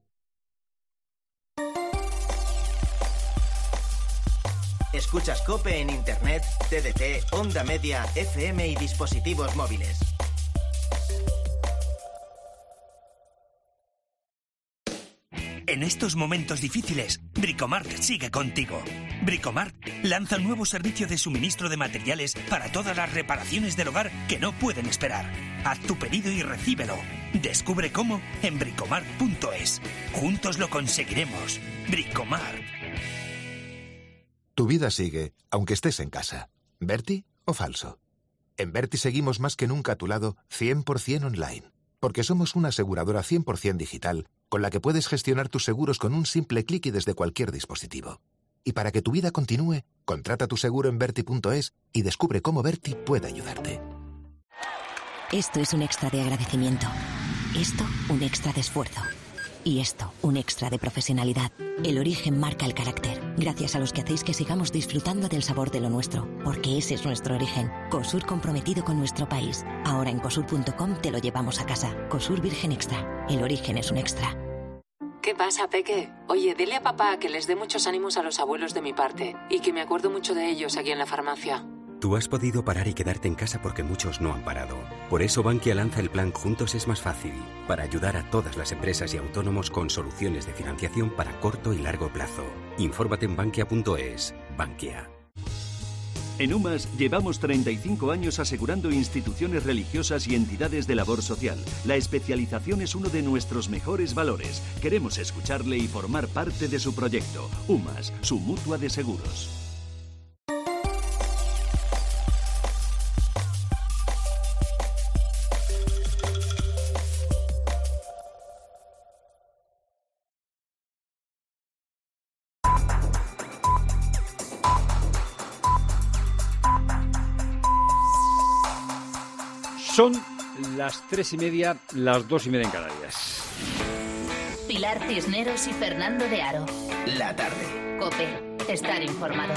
Escuchas COPE en Internet, TDT, Onda Media, FM y dispositivos móviles. En estos momentos difíciles, Bricomart sigue contigo. Bricomart lanza un nuevo servicio de suministro de materiales para todas las reparaciones del hogar que no pueden esperar. Haz tu pedido y recíbelo. Descubre cómo en bricomart.es. Juntos lo conseguiremos. Bricomart. Tu vida sigue, aunque estés en casa. ¿Berti o falso? En Berti seguimos más que nunca a tu lado, 100% online. Porque somos una aseguradora 100% digital, con la que puedes gestionar tus seguros con un simple clic y desde cualquier dispositivo. Y para que tu vida continúe, contrata tu seguro en Berti.es y descubre cómo Berti puede ayudarte. Esto es un extra de agradecimiento. Esto, un extra de esfuerzo. Y esto, un extra de profesionalidad. El origen marca el carácter, gracias a los que hacéis que sigamos disfrutando del sabor de lo nuestro, porque ese es nuestro origen. Cosur comprometido con nuestro país. Ahora en cosur.com te lo llevamos a casa. Cosur Virgen Extra. El origen es un extra. ¿Qué pasa, Peque? Oye, dile a papá que les dé muchos ánimos a los abuelos de mi parte y que me acuerdo mucho de ellos aquí en la farmacia. Tú has podido parar y quedarte en casa porque muchos no han parado. Por eso Bankia lanza el plan Juntos es más fácil, para ayudar a todas las empresas y autónomos con soluciones de financiación para corto y largo plazo. Infórmate en bankia.es. Bankia. En UMAS llevamos 35 años asegurando instituciones religiosas y entidades de labor social. La especialización es uno de nuestros mejores valores. Queremos escucharle y formar parte de su proyecto. UMAS, su mutua de seguros. Son las 3:30, las 2:30 en Canarias. Pilar Cisneros y Fernando de Aro. La tarde. COPE. Estar informado.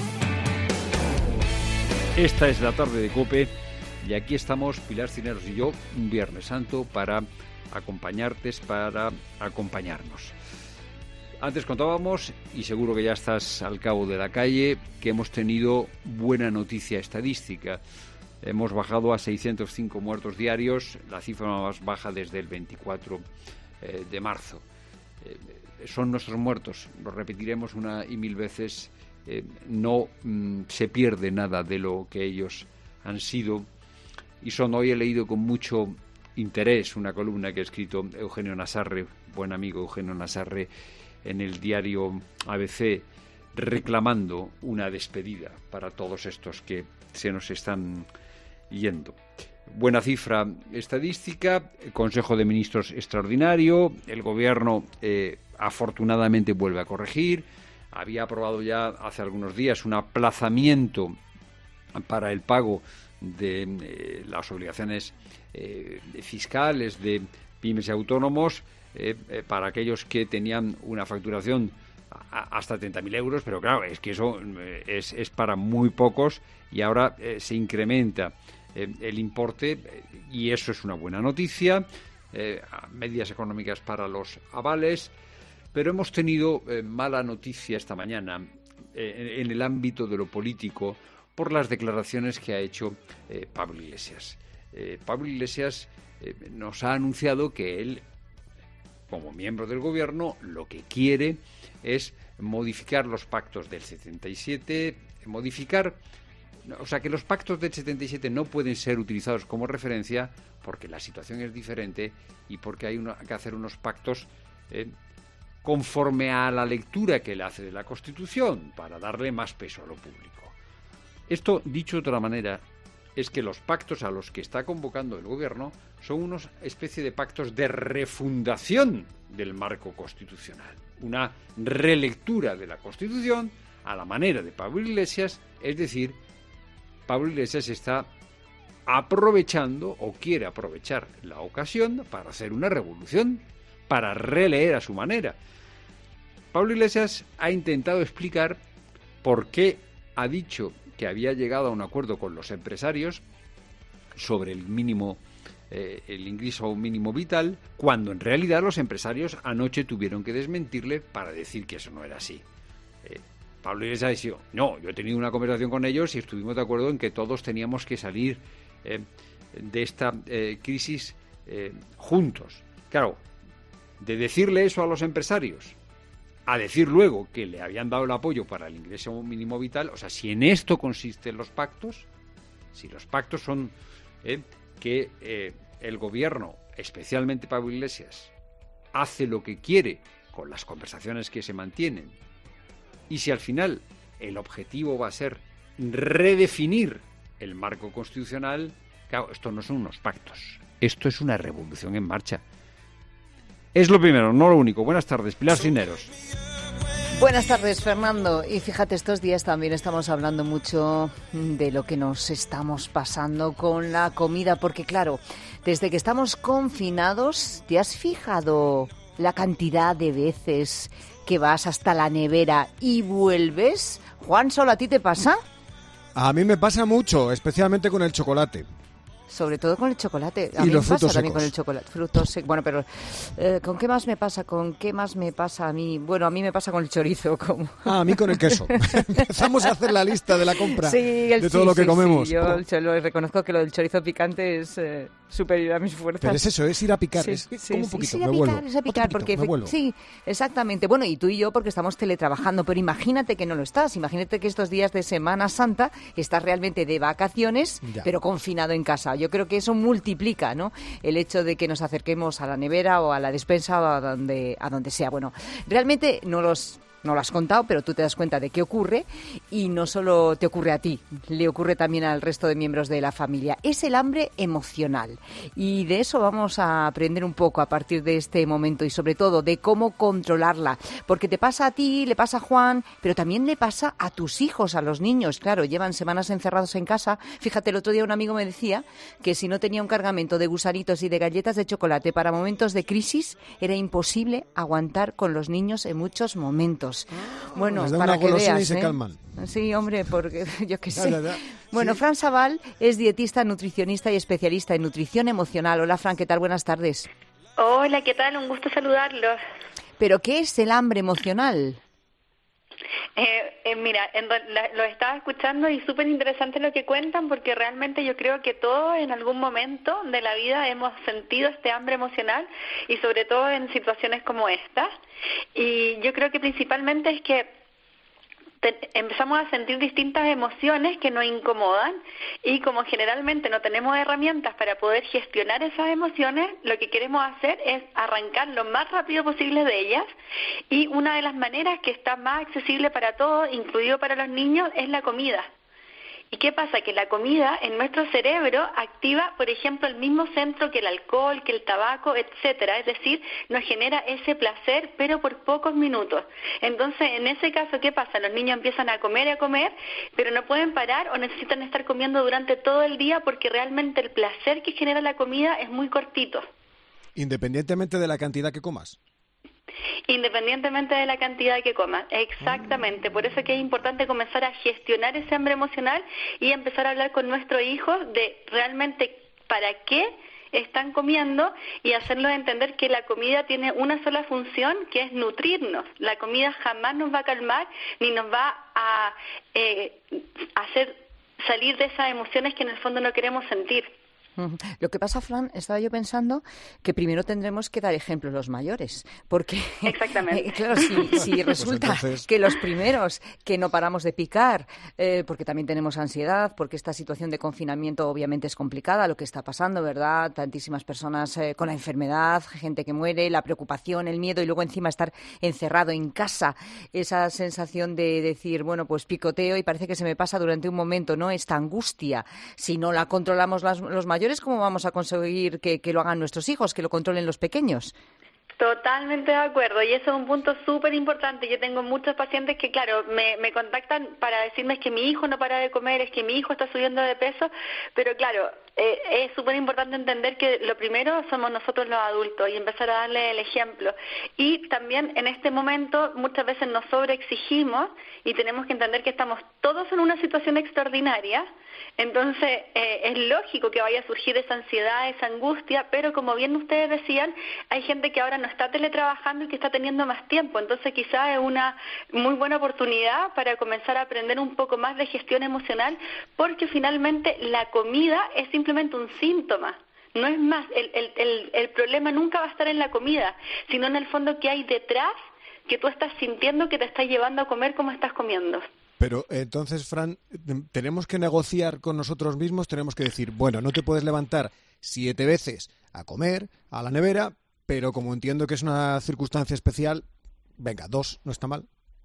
Esta es la tarde de COPE y aquí estamos Pilar Cisneros y yo un Viernes Santo para acompañarte, para acompañarnos. Antes contábamos, y seguro que ya estás al cabo de la calle, que hemos tenido buena noticia estadística. Hemos bajado a 605 muertos diarios, la cifra más baja desde el 24 de marzo. Son nuestros muertos, lo repetiremos una y mil veces, no se pierde nada de lo que ellos han sido. Y hoy he leído con mucho interés una columna que ha escrito Eugenio Nassarre, buen amigo Eugenio Nassarre, en el diario ABC, reclamando una despedida para todos estos que se nos están yendo. Buena cifra estadística, Consejo de Ministros extraordinario, el Gobierno afortunadamente vuelve a corregir, había aprobado ya hace algunos días un aplazamiento para el pago de las obligaciones fiscales de pymes y autónomos para aquellos que tenían una facturación hasta 30.000 euros, pero claro, es que eso es para muy pocos y ahora se incrementa el importe y eso es una buena noticia. Medidas económicas para los avales, pero hemos tenido mala noticia esta mañana en el ámbito de lo político por las declaraciones que ha hecho Pablo Iglesias. Pablo Iglesias nos ha anunciado que él, como miembro del gobierno, lo que quiere es modificar los pactos del 77, que los pactos del 77 no pueden ser utilizados como referencia porque la situación es diferente y porque hay que hacer unos pactos conforme a la lectura que él hace de la Constitución para darle más peso a lo público. Esto, dicho de otra manera, es que los pactos a los que está convocando el gobierno son una especie de pactos de refundación del marco constitucional, una relectura de la Constitución a la manera de Pablo Iglesias, es decir, Pablo Iglesias está aprovechando o quiere aprovechar la ocasión para hacer una revolución, para releer a su manera. Pablo Iglesias ha intentado explicar por qué ha dicho que había llegado a un acuerdo con los empresarios sobre el ingreso mínimo vital, cuando en realidad los empresarios anoche tuvieron que desmentirle para decir que eso no era así. Pablo Iglesias ha dicho, no, yo he tenido una conversación con ellos y estuvimos de acuerdo en que todos teníamos que salir de esta crisis juntos. Claro, de decirle eso a los empresarios a decir luego que le habían dado el apoyo para el ingreso mínimo vital, o sea, si en esto consisten los pactos, si los pactos son que el gobierno, especialmente Pablo Iglesias, hace lo que quiere con las conversaciones que se mantienen, y si al final el objetivo va a ser redefinir el marco constitucional, claro, esto no son unos pactos, esto es una revolución en marcha. Es lo primero, no lo único. Buenas tardes, Pilar Cisneros. Buenas tardes, Fernando. Y fíjate, estos días también estamos hablando mucho de lo que nos estamos pasando con la comida, porque claro, desde que estamos confinados, ¿te has fijado la cantidad de veces que vas hasta la nevera y vuelves? Juan, ¿solo a ti te pasa? A mí me pasa mucho, especialmente con el chocolate. Sobre todo con el chocolate. A Y mí los me pasa frutos también secos. con el chocolate. Frutos secos. Bueno, pero ¿con qué más me pasa? ¿Con qué más me pasa a mí? Bueno, a mí me pasa con el chorizo. A mí con el queso. Empezamos a hacer la lista de la compra de todo sí, lo que comemos. Sí, yo lo reconozco que lo del chorizo picante es superior a mis fuerzas. Pero es eso, es ir a picar. Sí, es sí, como un sí, poquito, sí, me vuelvo. Es a picar, porque sí, exactamente. Bueno, y tú y yo porque estamos teletrabajando, pero imagínate que no lo estás. Imagínate que estos días de Semana Santa estás realmente de vacaciones, pero confinado en casa. Yo creo que eso multiplica, ¿no?, el hecho de que nos acerquemos a la nevera o a la despensa o a donde sea. Bueno, realmente no lo has contado, pero tú te das cuenta de qué ocurre, y no solo te ocurre a ti, le ocurre también al resto de miembros de la familia. Es el hambre emocional, y de eso vamos a aprender un poco a partir de este momento, y sobre todo de cómo controlarla, porque te pasa a ti, le pasa a Juan, pero también le pasa a tus hijos, a los niños. Claro, llevan semanas encerrados en casa. Fíjate, el otro día un amigo me decía que si no tenía un cargamento de gusanitos y de galletas de chocolate para momentos de crisis, era imposible aguantar con los niños en muchos momentos. Bueno, les da para una que golosina veas, y se calman. Sí, hombre, porque yo qué sé. Da. Bueno, Sí. Fran Sabal es dietista, nutricionista y especialista en nutrición emocional. Hola, Fran, ¿qué tal? Buenas tardes. Hola, ¿qué tal? Un gusto saludarlos. ¿Pero qué es el hambre emocional? Mira, lo estaba escuchando y súper interesante lo que cuentan, porque realmente yo creo que todos en algún momento de la vida hemos sentido este hambre emocional, y sobre todo en situaciones como esta. Y yo creo que principalmente es que empezamos a sentir distintas emociones que nos incomodan, y como generalmente no tenemos herramientas para poder gestionar esas emociones, lo que queremos hacer es arrancar lo más rápido posible de ellas, y una de las maneras que está más accesible para todos, incluido para los niños, es la comida. ¿Y qué pasa? Que la comida en nuestro cerebro activa, por ejemplo, el mismo centro que el alcohol, que el tabaco, etcétera. Es decir, nos genera ese placer, pero por pocos minutos. Entonces, en ese caso, ¿qué pasa? Los niños empiezan a comer, pero no pueden parar o necesitan estar comiendo durante todo el día, porque realmente el placer que genera la comida es muy cortito. Independientemente de la cantidad que comas. Independientemente de la cantidad que comas, exactamente. Por eso es que es importante comenzar a gestionar ese hambre emocional y empezar a hablar con nuestros hijos de realmente para qué están comiendo, y hacerlos entender que la comida tiene una sola función, que es nutrirnos. La comida jamás nos va a calmar ni nos va a hacer salir de esas emociones que en el fondo no queremos sentir. Lo que pasa, Fran, estaba yo pensando que primero tendremos que dar ejemplos los mayores, porque exactamente. Claro, si resulta pues entonces... que los primeros que no paramos de picar, porque también tenemos ansiedad, porque esta situación de confinamiento obviamente es complicada, lo que está pasando, ¿verdad? Tantísimas personas con la enfermedad, gente que muere, la preocupación, el miedo, y luego encima estar encerrado en casa, esa sensación de decir, bueno, pues picoteo y parece que se me pasa durante un momento, ¿no? Esta angustia, si no la controlamos los mayores, ¿cómo vamos a conseguir que lo hagan nuestros hijos, que lo controlen los pequeños? Totalmente de acuerdo, y eso es un punto súper importante. Yo tengo muchos pacientes que, claro, me contactan para decirme que mi hijo no para de comer, es que mi hijo está subiendo de peso, pero claro, es súper importante entender que lo primero somos nosotros los adultos, y empezar a darle el ejemplo. Y también en este momento muchas veces nos sobreexigimos, y tenemos que entender que estamos todos en una situación extraordinaria. Entonces, es lógico que vaya a surgir esa ansiedad, esa angustia, pero como bien ustedes decían, hay gente que ahora no está teletrabajando y que está teniendo más tiempo. Entonces, quizás es una muy buena oportunidad para comenzar a aprender un poco más de gestión emocional, porque finalmente la comida es simplemente un síntoma. No es más, el problema nunca va a estar en la comida, sino en el fondo que hay detrás, que tú estás sintiendo que te está llevando a comer como estás comiendo. Pero entonces, Fran, tenemos que negociar con nosotros mismos, tenemos que decir, bueno, no te puedes levantar 7 veces a comer, a la nevera, pero como entiendo que es una circunstancia especial, venga, 2, ¿no está mal?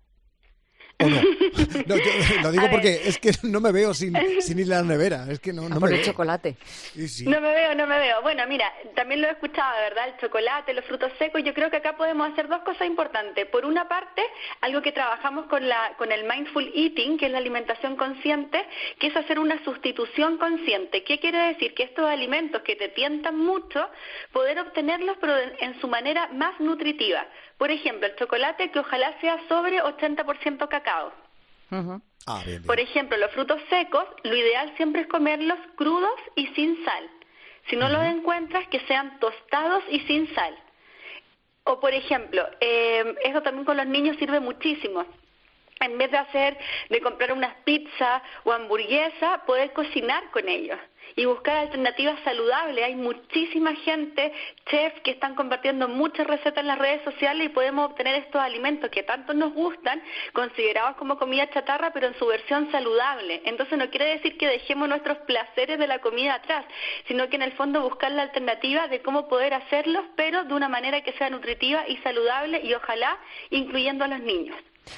¿O no? No, lo digo porque es que no me veo sin ir a la nevera. Es que no me por veo. El chocolate. Sí. No me veo. Bueno, mira, también lo he escuchado, ¿verdad? El chocolate, los frutos secos. Yo creo que acá podemos hacer dos cosas importantes. Por una parte, algo que trabajamos con el mindful eating, que es la alimentación consciente, que es hacer una sustitución consciente. ¿Qué quiere decir? Que estos alimentos que te tientan mucho, poder obtenerlos pero en su manera más nutritiva. Por ejemplo, el chocolate, que ojalá sea sobre 80% cacao. Bien. Por ejemplo, los frutos secos, lo ideal siempre es comerlos crudos y sin sal. Si no los encuentras, que sean tostados y sin sal. O, por ejemplo, eso también con los niños sirve muchísimo. En vez de comprar unas pizzas o hamburguesas, poder cocinar con ellos y buscar alternativas saludables. Hay muchísima gente, chefs, que están compartiendo muchas recetas en las redes sociales y podemos obtener estos alimentos que tanto nos gustan, considerados como comida chatarra, pero en su versión saludable. Entonces no quiere decir que dejemos nuestros placeres de la comida atrás, sino que en el fondo buscar la alternativa de cómo poder hacerlos, pero de una manera que sea nutritiva y saludable y ojalá incluyendo a los niños.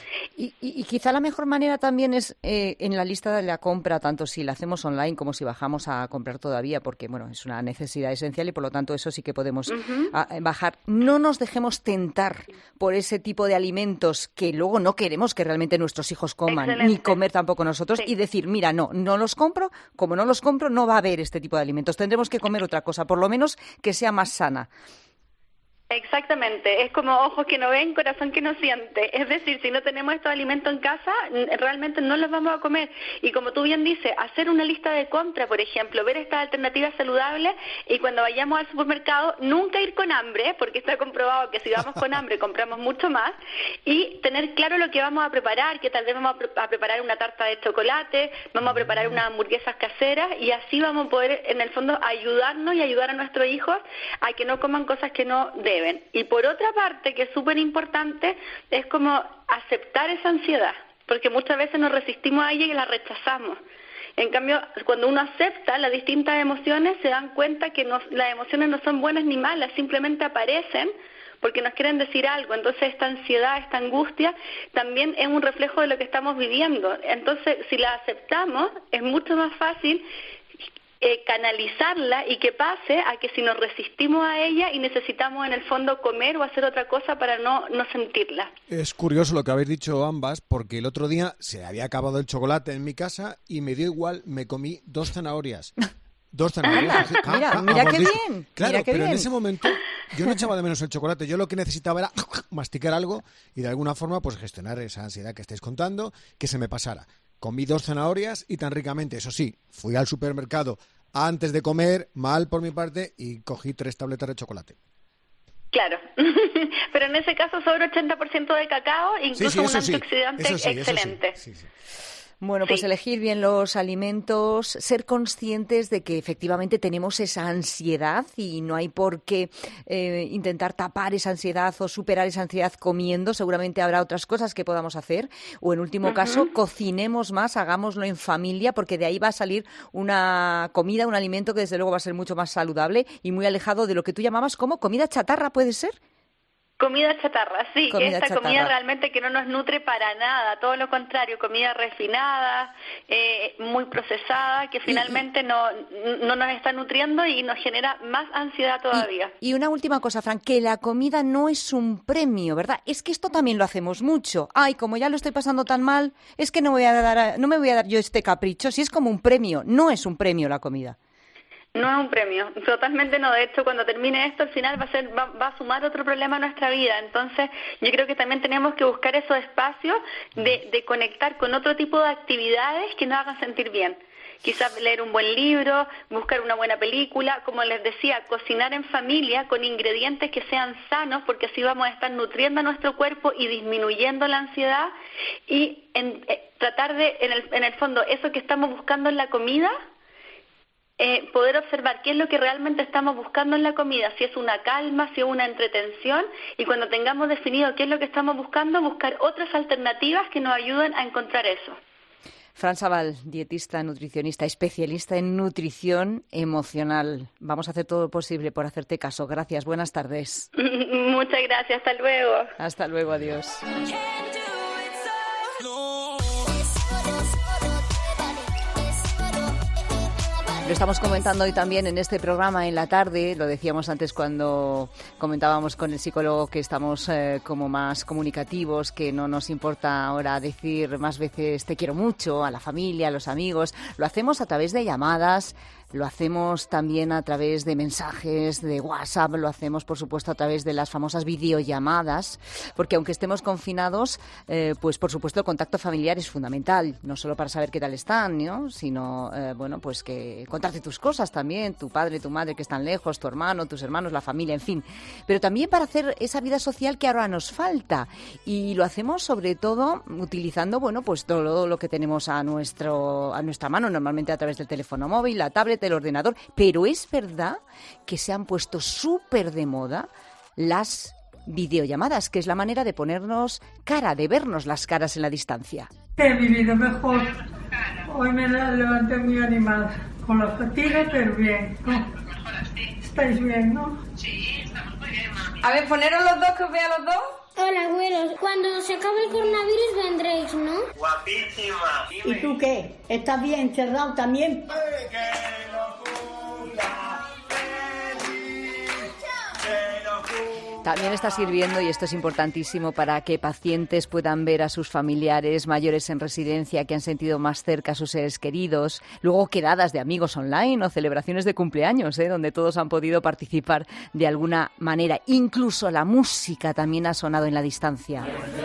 Y quizá la mejor manera también es en la lista de la compra, tanto si la hacemos online como si bajamos a comprar todavía, porque bueno, es una necesidad esencial y por lo tanto eso sí que podemos bajar. No nos dejemos tentar por ese tipo de alimentos que luego no queremos que realmente nuestros hijos coman. Excelente. Ni comer tampoco nosotros, y decir, mira, no los compro, como no los compro no va a haber este tipo de alimentos, tendremos que comer otra cosa, por lo menos que sea más sana. Exactamente, es como ojos que no ven, corazón que no siente. Es decir, si no tenemos estos alimentos en casa, realmente no los vamos a comer. Y como tú bien dices, hacer una lista de compra, por ejemplo, ver estas alternativas saludables, y cuando vayamos al supermercado, nunca ir con hambre, porque está comprobado que si vamos con hambre compramos mucho más, y tener claro lo que vamos a preparar, que tal vez vamos a preparar una tarta de chocolate, vamos a preparar unas hamburguesas caseras, y así vamos a poder, en el fondo, ayudarnos y ayudar a nuestros hijos a que no coman cosas que no deben. Y por otra parte, que es súper importante, es como aceptar esa ansiedad, porque muchas veces nos resistimos a ella y la rechazamos. En cambio, cuando uno acepta las distintas emociones, se dan cuenta que las emociones no son buenas ni malas, simplemente aparecen porque nos quieren decir algo. Entonces esta ansiedad, esta angustia, también es un reflejo de lo que estamos viviendo. Entonces, si la aceptamos, es mucho más fácil canalizarla y que pase a que si nos resistimos a ella y necesitamos en el fondo comer o hacer otra cosa para no sentirla. Es curioso lo que habéis dicho ambas, porque el otro día se había acabado el chocolate en mi casa y me dio igual, me comí 2 zanahorias. 2 zanahorias. Mira qué bien. Claro, mira qué pero bien. En ese momento yo no echaba de menos el chocolate. Yo lo que necesitaba era masticar algo y de alguna forma pues gestionar esa ansiedad que estáis contando, que se me pasara. Comí 2 zanahorias y tan ricamente, eso sí, fui al supermercado antes de comer, mal por mi parte, y cogí 3 tabletas de chocolate. Claro, pero en ese caso sobre 80% de cacao, incluso un antioxidante excelente. Sí. Bueno, pues elegir bien los alimentos, ser conscientes de que efectivamente tenemos esa ansiedad y no hay por qué intentar tapar esa ansiedad o superar esa ansiedad comiendo. Seguramente habrá otras cosas que podamos hacer, o en último caso, cocinemos más, hagámoslo en familia, porque de ahí va a salir una comida, un alimento que desde luego va a ser mucho más saludable y muy alejado de lo que tú llamabas como comida chatarra, ¿puede ser? Comida chatarra, sí, comida esta chatarra. Comida realmente que no nos nutre para nada, todo lo contrario, comida refinada, muy procesada, que finalmente no nos está nutriendo y nos genera más ansiedad todavía. Y una última cosa, Fran, que la comida no es un premio, ¿verdad? Es que esto también lo hacemos mucho. Ay, como ya lo estoy pasando tan mal, es que no me voy a dar yo este capricho, si es como un premio, no es un premio la comida. No es un premio, totalmente no. De hecho, cuando termine esto, al final va a sumar otro problema a nuestra vida. Entonces, yo creo que también tenemos que buscar esos espacios de conectar con otro tipo de actividades que nos hagan sentir bien. Quizás leer un buen libro, buscar una buena película, como les decía, cocinar en familia con ingredientes que sean sanos, porque así vamos a estar nutriendo a nuestro cuerpo y disminuyendo la ansiedad, y tratar de, en el fondo, eso que estamos buscando en la comida, poder observar qué es lo que realmente estamos buscando en la comida, si es una calma, si es una entretención, y cuando tengamos definido qué es lo que estamos buscando, buscar otras alternativas que nos ayuden a encontrar eso. Fran Sabal, dietista, nutricionista, especialista en nutrición emocional. Vamos a hacer todo lo posible por hacerte caso. Gracias, buenas tardes. Muchas gracias, hasta luego. Hasta luego, adiós. Lo estamos comentando hoy también en este programa en la tarde, lo decíamos antes cuando comentábamos con el psicólogo que estamos como más comunicativos, que no nos importa ahora decir más veces te quiero mucho a la familia, a los amigos. Lo hacemos a través de llamadas, lo hacemos también a través de mensajes de WhatsApp, lo hacemos, por supuesto, a través de las famosas videollamadas, porque aunque estemos confinados, pues por supuesto el contacto familiar es fundamental, no solo para saber qué tal están, ¿no? Sino, bueno, pues que contarte tus cosas también, tu padre, tu madre que están lejos, tu hermano, tus hermanos, la familia, en fin. Pero también para hacer esa vida social que ahora nos falta. Y lo hacemos sobre todo utilizando, bueno, pues todo lo que tenemos a nuestra mano, normalmente a través del teléfono móvil, la tablet, el ordenador. Pero es verdad que se han puesto súper de moda las videollamadas, que es la manera de ponernos cara, de vernos las caras en la distancia. He vivido mejor. Hoy me levanté muy animada, con la fatiga, pero bien, ¿no? ¿Estáis bien, no? Sí, estamos muy bien, mami. A ver, poneros los dos, que os vea los dos. Hola, abuelos. Cuando se acabe el coronavirus vendréis, ¿no? Guapísima. ¿Y tú qué? ¿Estás bien encerrado también? También está sirviendo, y esto es importantísimo, para que pacientes puedan ver a sus familiares mayores en residencia que han sentido más cerca a sus seres queridos. Luego quedadas de amigos online o celebraciones de cumpleaños, donde todos han podido participar de alguna manera. Incluso la música también ha sonado en la distancia.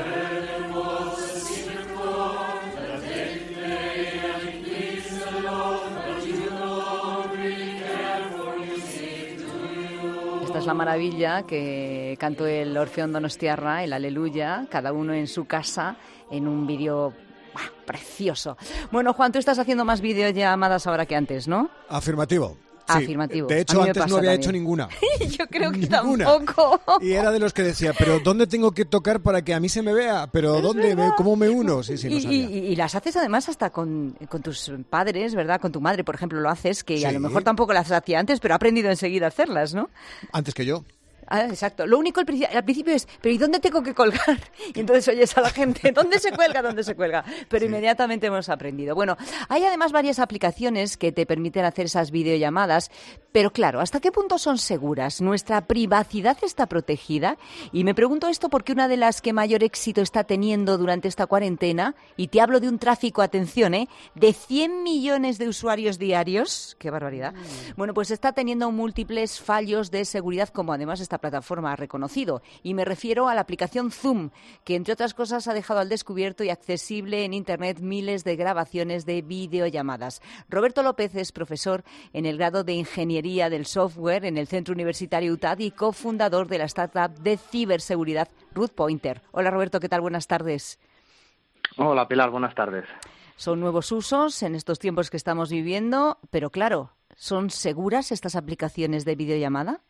Esta es la maravilla que cantó el Orfeón Donostiarra, el Aleluya, cada uno en su casa, en un vídeo precioso. Bueno, Juan, tú estás haciendo más videollamadas ahora que antes, ¿no? Afirmativo. Sí. Afirmativo. De hecho, antes no había hecho ninguna. Yo creo que ninguna. Tampoco. Y era de los que decía, ¿pero dónde tengo que tocar para que a mí se me vea? ¿Pero dónde? ¿Cómo me uno? Sí, lo sabía. Y las haces además hasta con tus padres, ¿verdad? Con tu madre, por ejemplo, lo haces, que a lo mejor tampoco las hacía antes, pero ha aprendido enseguida a hacerlas, ¿no? Antes que yo. Ah, exacto. Lo único al principio es, ¿pero y dónde tengo que colgar? Y entonces oyes a la gente, ¿dónde se cuelga? ¿Dónde se cuelga? Pero inmediatamente hemos aprendido. Bueno, hay además varias aplicaciones que te permiten hacer esas videollamadas, pero claro, ¿hasta qué punto son seguras? ¿Nuestra privacidad está protegida? Y me pregunto esto porque una de las que mayor éxito está teniendo durante esta cuarentena, y te hablo de un tráfico, atención, de 100 millones de usuarios diarios, ¡qué barbaridad! Bueno, pues está teniendo múltiples fallos de seguridad, como además esta plataforma ha reconocido, y me refiero a la aplicación Zoom, que entre otras cosas ha dejado al descubierto y accesible en Internet miles de grabaciones de videollamadas. Roberto López es profesor en el grado de Ingeniería del Software en el Centro Universitario UTAD y cofundador de la startup de ciberseguridad Ruth Pointer. Hola Roberto, ¿qué tal? Buenas tardes. Hola Pilar, buenas tardes. Son nuevos usos en estos tiempos que estamos viviendo, pero claro, ¿son seguras estas aplicaciones de videollamada?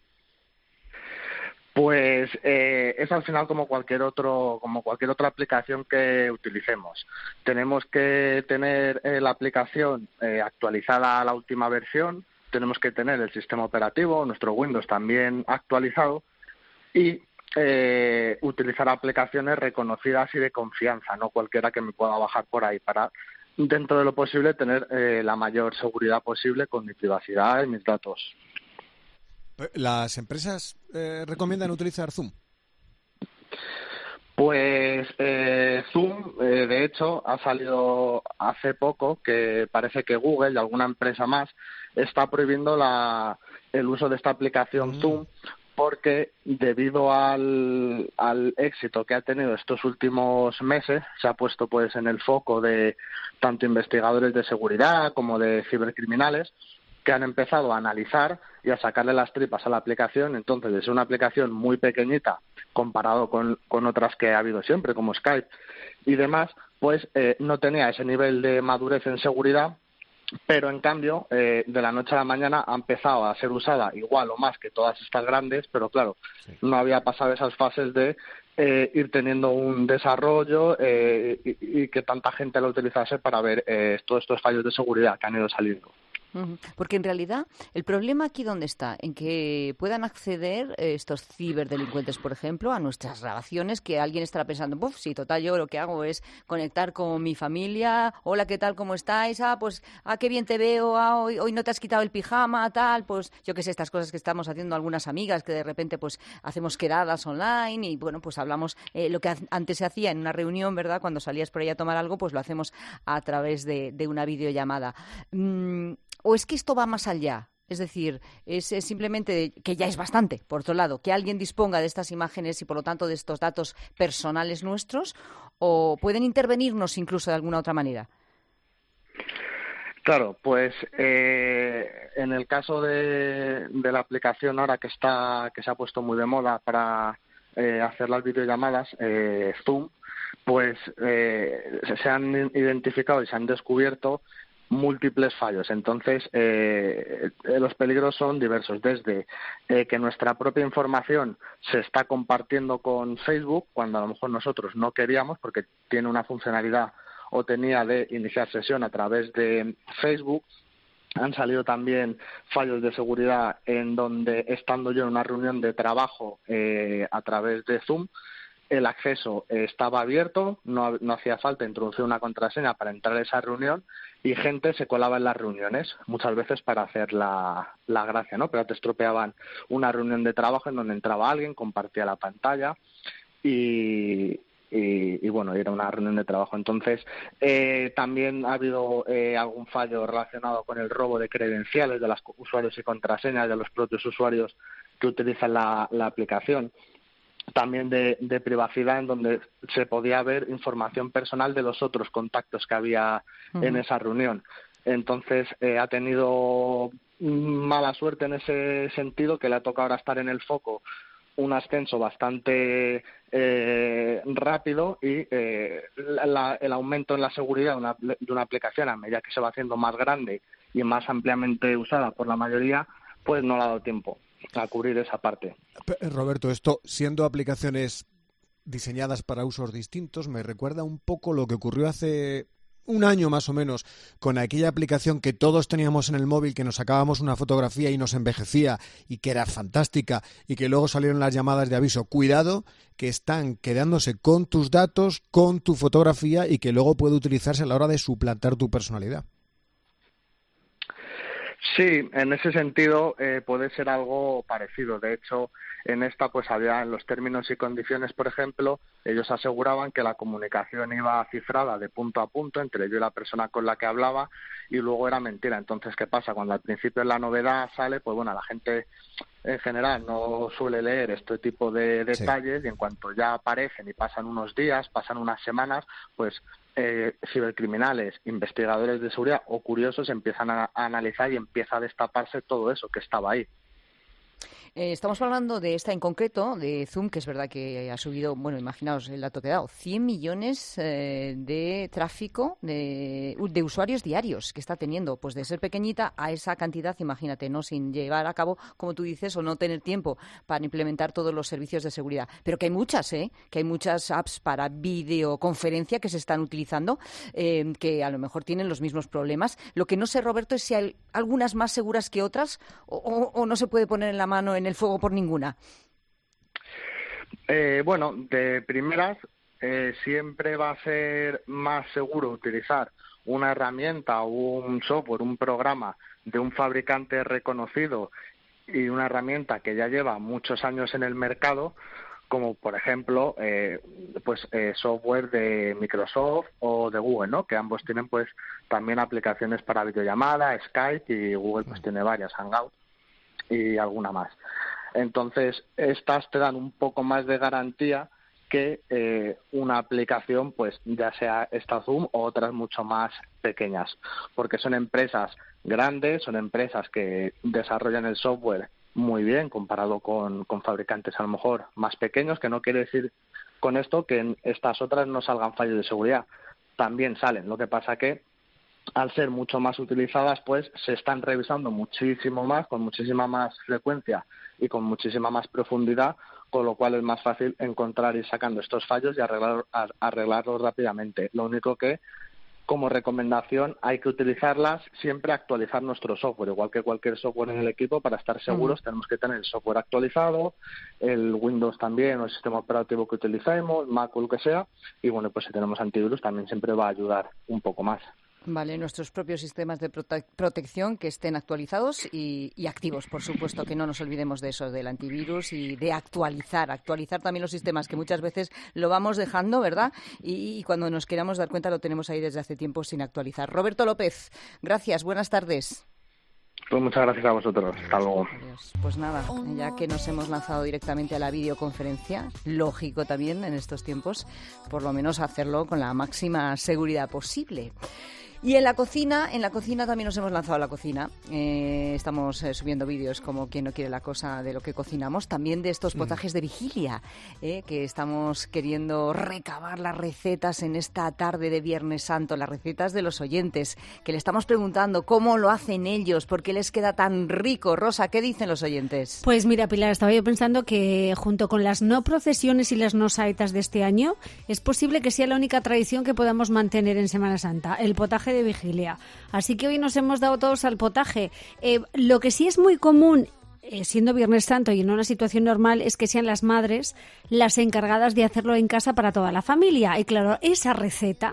Pues es al final como cualquier otra aplicación que utilicemos. Tenemos que tener la aplicación actualizada a la última versión, tenemos que tener el sistema operativo, nuestro Windows también actualizado, y utilizar aplicaciones reconocidas y de confianza, no cualquiera que me pueda bajar por ahí, para, dentro de lo posible, tener la mayor seguridad posible con mi privacidad y mis datos. ¿Las empresas recomiendan utilizar Zoom? Pues Zoom, de hecho, ha salido hace poco que parece que Google y alguna empresa más está prohibiendo el uso de esta aplicación Zoom, porque debido al éxito que ha tenido estos últimos meses, se ha puesto pues en el foco de tanto investigadores de seguridad como de cibercriminales, que han empezado a analizar y a sacarle las tripas a la aplicación. Entonces, es una aplicación muy pequeñita comparado con otras que ha habido siempre, como Skype y demás, pues no tenía ese nivel de madurez en seguridad, pero en cambio, de la noche a la mañana ha empezado a ser usada igual o más que todas estas grandes, pero claro, no había pasado esas fases de ir teniendo un desarrollo y que tanta gente la utilizase para ver todos estos fallos de seguridad que han ido saliendo. Porque en realidad el problema aquí ¿dónde está? En que puedan acceder estos ciberdelincuentes, por ejemplo, a nuestras grabaciones, que alguien estará pensando, sí, total, yo lo que hago es conectar con mi familia, hola, ¿qué tal, cómo estáis? Pues, qué bien te veo, hoy no te has quitado el pijama, tal, pues, yo qué sé, estas cosas que estamos haciendo algunas amigas, que de repente, pues, hacemos quedadas online y, bueno, pues hablamos lo que antes se hacía en una reunión, ¿verdad? Cuando salías por ahí a tomar algo, pues lo hacemos a través de una videollamada. ¿O es que esto va más allá? Es decir, es simplemente que ya es bastante, por otro lado, que alguien disponga de estas imágenes y, por lo tanto, de estos datos personales nuestros, o pueden intervenirnos incluso de alguna otra manera. Claro, pues en el caso de la aplicación ahora que se ha puesto muy de moda para hacer las videollamadas, Zoom, pues se han identificado y se han descubierto múltiples fallos. Entonces, los peligros son diversos, desde que nuestra propia información se está compartiendo con Facebook, cuando a lo mejor nosotros no queríamos, porque tiene una funcionalidad o tenía de iniciar sesión a través de Facebook. Han salido también fallos de seguridad en donde, estando yo en una reunión de trabajo a través de Zoom, el acceso estaba abierto, no hacía falta introducir una contraseña para entrar a esa reunión, y gente se colaba en las reuniones, muchas veces para hacer la gracia, ¿no? Pero te estropeaban una reunión de trabajo en donde entraba alguien, compartía la pantalla y bueno, era una reunión de trabajo. Entonces, también ha habido algún fallo relacionado con el robo de credenciales de los usuarios y contraseñas de los propios usuarios que utilizan la aplicación. También de privacidad, en donde se podía ver información personal de los otros contactos que había en esa reunión. Entonces, ha tenido mala suerte en ese sentido, que le ha tocado ahora estar en el foco un ascenso bastante rápido, y el aumento en la seguridad de una aplicación, a medida que se va haciendo más grande y más ampliamente usada por la mayoría, pues no le ha dado tiempo a cubrir esa parte. Roberto, esto, siendo aplicaciones diseñadas para usos distintos, me recuerda un poco lo que ocurrió hace un año más o menos con aquella aplicación que todos teníamos en el móvil, que nos sacábamos una fotografía y nos envejecía y que era fantástica, y que luego salieron las llamadas de aviso: cuidado, que están quedándose con tus datos, con tu fotografía, y que luego puede utilizarse a la hora de suplantar tu personalidad. Sí, en ese sentido puede ser algo parecido. De hecho, en esta pues había, en los términos y condiciones, por ejemplo, ellos aseguraban que la comunicación iba cifrada de punto a punto entre yo y la persona con la que hablaba, y luego era mentira. Entonces, ¿qué pasa? Cuando al principio la novedad sale, pues bueno, la gente en general no suele leer este tipo de detalles, y en cuanto ya aparecen y pasan unos días, pasan unas semanas, pues cibercriminales, investigadores de seguridad o curiosos empiezan a analizar, y empieza a destaparse todo eso que estaba ahí. Estamos hablando de esta en concreto, de Zoom, que es verdad que ha subido, bueno, imaginaos el dato que ha dado, 100 millones de tráfico de usuarios diarios que está teniendo. Pues de ser pequeñita a esa cantidad, imagínate, ¿no? Sin llevar a cabo, como tú dices, o no tener tiempo para implementar todos los servicios de seguridad. Pero que hay muchas, que hay muchas apps para videoconferencia que se están utilizando, que a lo mejor tienen los mismos problemas. Lo que no sé, Roberto, es si hay algunas más seguras que otras, o no se puede poner en la mano en el fuego por ninguna. Bueno, de primeras siempre va a ser más seguro utilizar una herramienta o un software, un programa de un fabricante reconocido y una herramienta que ya lleva muchos años en el mercado, como por ejemplo software de Microsoft o de Google, ¿no? Que ambos tienen pues también aplicaciones para videollamada, Skype, y Google pues tiene varias, Hangout y alguna más. Entonces, estas te dan un poco más de garantía que una aplicación, pues ya sea esta Zoom o otras mucho más pequeñas, porque son empresas grandes, son empresas que desarrollan el software muy bien comparado con fabricantes a lo mejor más pequeños, que no quiere decir con esto que en estas otras no salgan fallos de seguridad. También salen, lo que pasa que al ser mucho más utilizadas, pues se están revisando muchísimo más, con muchísima más frecuencia y con muchísima más profundidad, con lo cual es más fácil encontrar y sacando estos fallos y arreglarlos rápidamente. Lo único que, como recomendación, hay que utilizarlas siempre, actualizar nuestro software, igual que cualquier software en el equipo. Para estar seguros tenemos que tener el software actualizado, el Windows también, o el sistema operativo que utilicemos, Mac o lo que sea, y bueno, pues si tenemos antivirus también siempre va a ayudar un poco más. Vale, nuestros propios sistemas de protección que estén actualizados y activos, por supuesto, que no nos olvidemos de eso, del antivirus, y de actualizar también los sistemas, que muchas veces lo vamos dejando, ¿verdad? Y cuando nos queramos dar cuenta lo tenemos ahí desde hace tiempo sin actualizar. Roberto López, gracias, buenas tardes. Pues muchas gracias a vosotros. Hasta luego. Pues nada, ya que nos hemos lanzado directamente a la videoconferencia, lógico también en estos tiempos, por lo menos hacerlo con la máxima seguridad posible. Y en la cocina también nos hemos lanzado a la cocina. Estamos subiendo vídeos como quien no quiere la cosa de lo que cocinamos, también de estos potajes de vigilia, que estamos queriendo recabar las recetas en esta tarde de Viernes Santo, las recetas de los oyentes, que le estamos preguntando cómo lo hacen ellos, por qué les queda tan rico. Rosa, ¿qué dicen los oyentes? Pues mira, Pilar, estaba yo pensando que junto con las no procesiones y las no saetas de este año, es posible que sea la única tradición que podamos mantener en Semana Santa, el potaje de vigilia. Así que hoy nos hemos dado todos al potaje. Lo que sí es muy común, siendo Viernes Santo y en una situación normal, es que sean las madres las encargadas de hacerlo en casa para toda la familia. Y claro, esa receta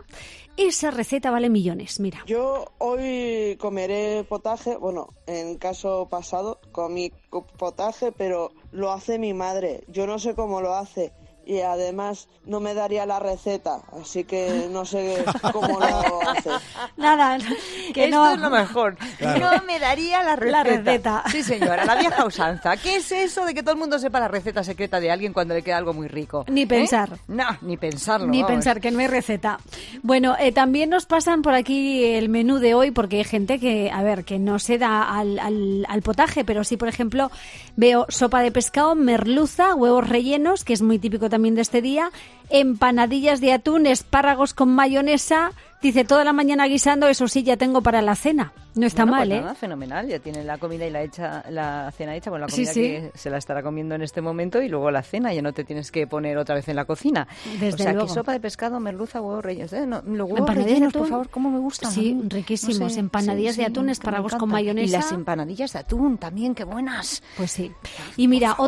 vale millones, mira. Yo hoy comeré potaje, bueno, en caso pasado comí potaje, pero lo hace mi madre. Yo no sé cómo lo hace. Y además no me daría la receta, así que no sé cómo lo hace. Nada, que esto no. es lo mejor. Claro. No me daría la receta. Sí, señora, la vieja usanza. ¿Qué es eso de que todo el mundo sepa la receta secreta de alguien cuando le queda algo muy rico? Ni pensar. No, ni pensarlo. Ni pensar que no hay receta. Bueno, también nos pasan por aquí el menú de hoy, porque hay gente que, que no se da al potaje, pero sí, por ejemplo, veo sopa de pescado, merluza, huevos rellenos, que es muy típico también de este día, empanadillas de atún, espárragos con mayonesa. Dice, toda la mañana guisando, eso sí, ya tengo para la cena. No está mal, pues nada, fenomenal. Ya tiene la comida y la cena hecha. Bueno, la comida que se la estará comiendo en este momento y luego la cena. Ya no te tienes que poner otra vez en la cocina. Desde luego. Que sopa de pescado, merluza, huevos rellenos. Los huevos rellenos, por favor, ¿cómo me gustan? Sí, riquísimos. No sé, empanadillas de atún, espárragos con mayonesa. Y las empanadillas de atún también, qué buenas. Pues sí. Y mira,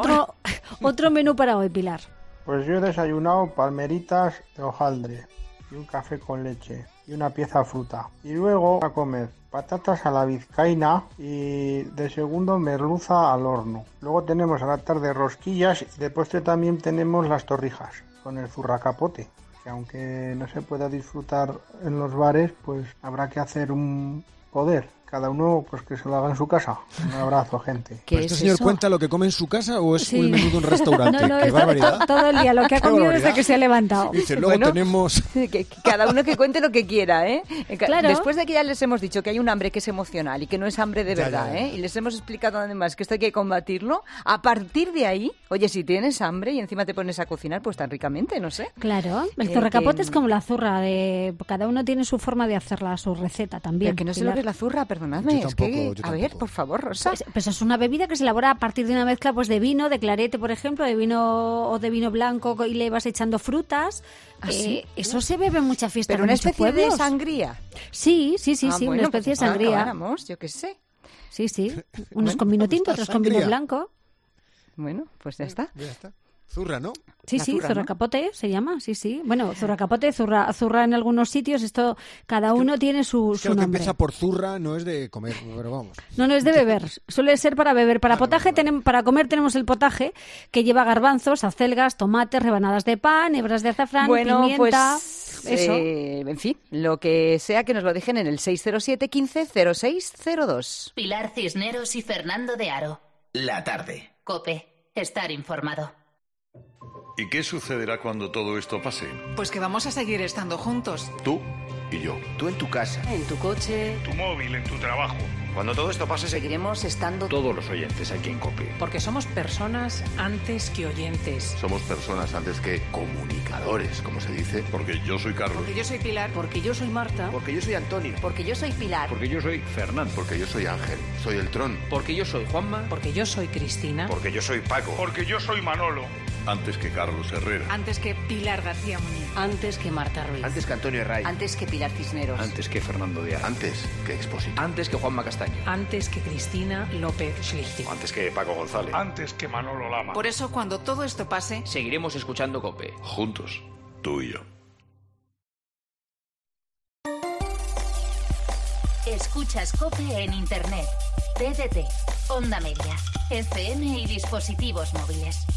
otro menú para hoy, Pilar. Pues yo he desayunado palmeritas de hojaldre y un café con leche y una pieza de fruta. Y luego a comer patatas a la vizcaína y de segundo merluza al horno. Luego tenemos a la tarde rosquillas y de postre también tenemos las torrijas con el zurracapote, que aunque no se pueda disfrutar en los bares, pues habrá que hacer un poder. Cada uno pues que se lo haga en su casa. Un abrazo, gente. ¿Este señor eso? Cuenta lo que come en su casa o es un menú de un restaurante? No, ¡Qué barbaridad! Todo el día, lo que ha comido desde que se ha levantado. Dice, luego tenemos... Que cada uno que cuente lo que quiera, ¿eh? Claro. Después de que ya les hemos dicho que hay un hambre que es emocional y que no es hambre de verdad, ¿eh? Y les hemos explicado además que esto hay que combatirlo, a partir de ahí, oye, si tienes hambre y encima te pones a cocinar, pues tan ricamente, no sé. Claro, el zurracapote es como la zurra, cada uno tiene su forma de hacerla, su receta también. Pero que no sé lo que es la zurra, perdonadme, es que... A ver, por favor, Rosa. Pues es una bebida que se elabora a partir de una mezcla pues de vino, de clarete, por ejemplo, de vino blanco y le vas echando frutas. ¿Sí? Eso se bebe en muchas fiestas. ¿Pero una especie de sangría? Sí, bueno, una especie de sangría. Yo qué sé. Sí. Unos con vino tinto, otros con vino blanco. Bueno, pues ya está. Zurra, ¿no? Sí, zurracapote se llama, sí. Bueno, zurracapote, zurra en algunos sitios, esto cada uno tiene su nombre. Que empieza por zurra no es de comer, pero vamos. No es de beber, suele ser para beber. Para potaje, para comer tenemos el potaje, que lleva garbanzos, acelgas, tomates, rebanadas de pan, hebras de azafrán, pimienta... Pues, eso. En fin, lo que sea, que nos lo dejen en el 607 15 0602. Pilar Cisneros y Fernando de Aro. La tarde. COPE. Estar informado. ¿Y qué sucederá cuando todo esto pase? Pues que vamos a seguir estando juntos. Tú y yo. Tú en tu casa. En tu coche. Tu móvil, en tu trabajo. Cuando todo esto pase, seguiremos estando todos los oyentes aquí en COPE. Porque somos personas antes que oyentes. Somos personas antes que comunicadores, como se dice. Porque yo soy Carlos. Porque yo soy Pilar. Porque yo soy Marta. Porque yo soy Antonio. Porque yo soy Pilar. Porque yo soy Fernando. Porque yo soy Ángel. Soy el Tron. Porque yo soy Juanma. Porque yo soy Cristina. Porque yo soy Paco. Porque yo soy Manolo. Antes que Carlos Herrera. Antes que Pilar García Muñiz. Antes que Marta Ruiz. Antes que Antonio Herray. Antes que Pilar Cisneros. Antes que Fernando de Aro. Antes que Expósito. Antes que Juanma Castaño. Antes que Cristina López Schlichting. Antes que Paco González. Antes que Manolo Lama. Por eso, cuando todo esto pase, seguiremos escuchando COPE. Juntos, tú y yo. Escuchas COPE en Internet, TDT, Onda Media, FM y dispositivos móviles.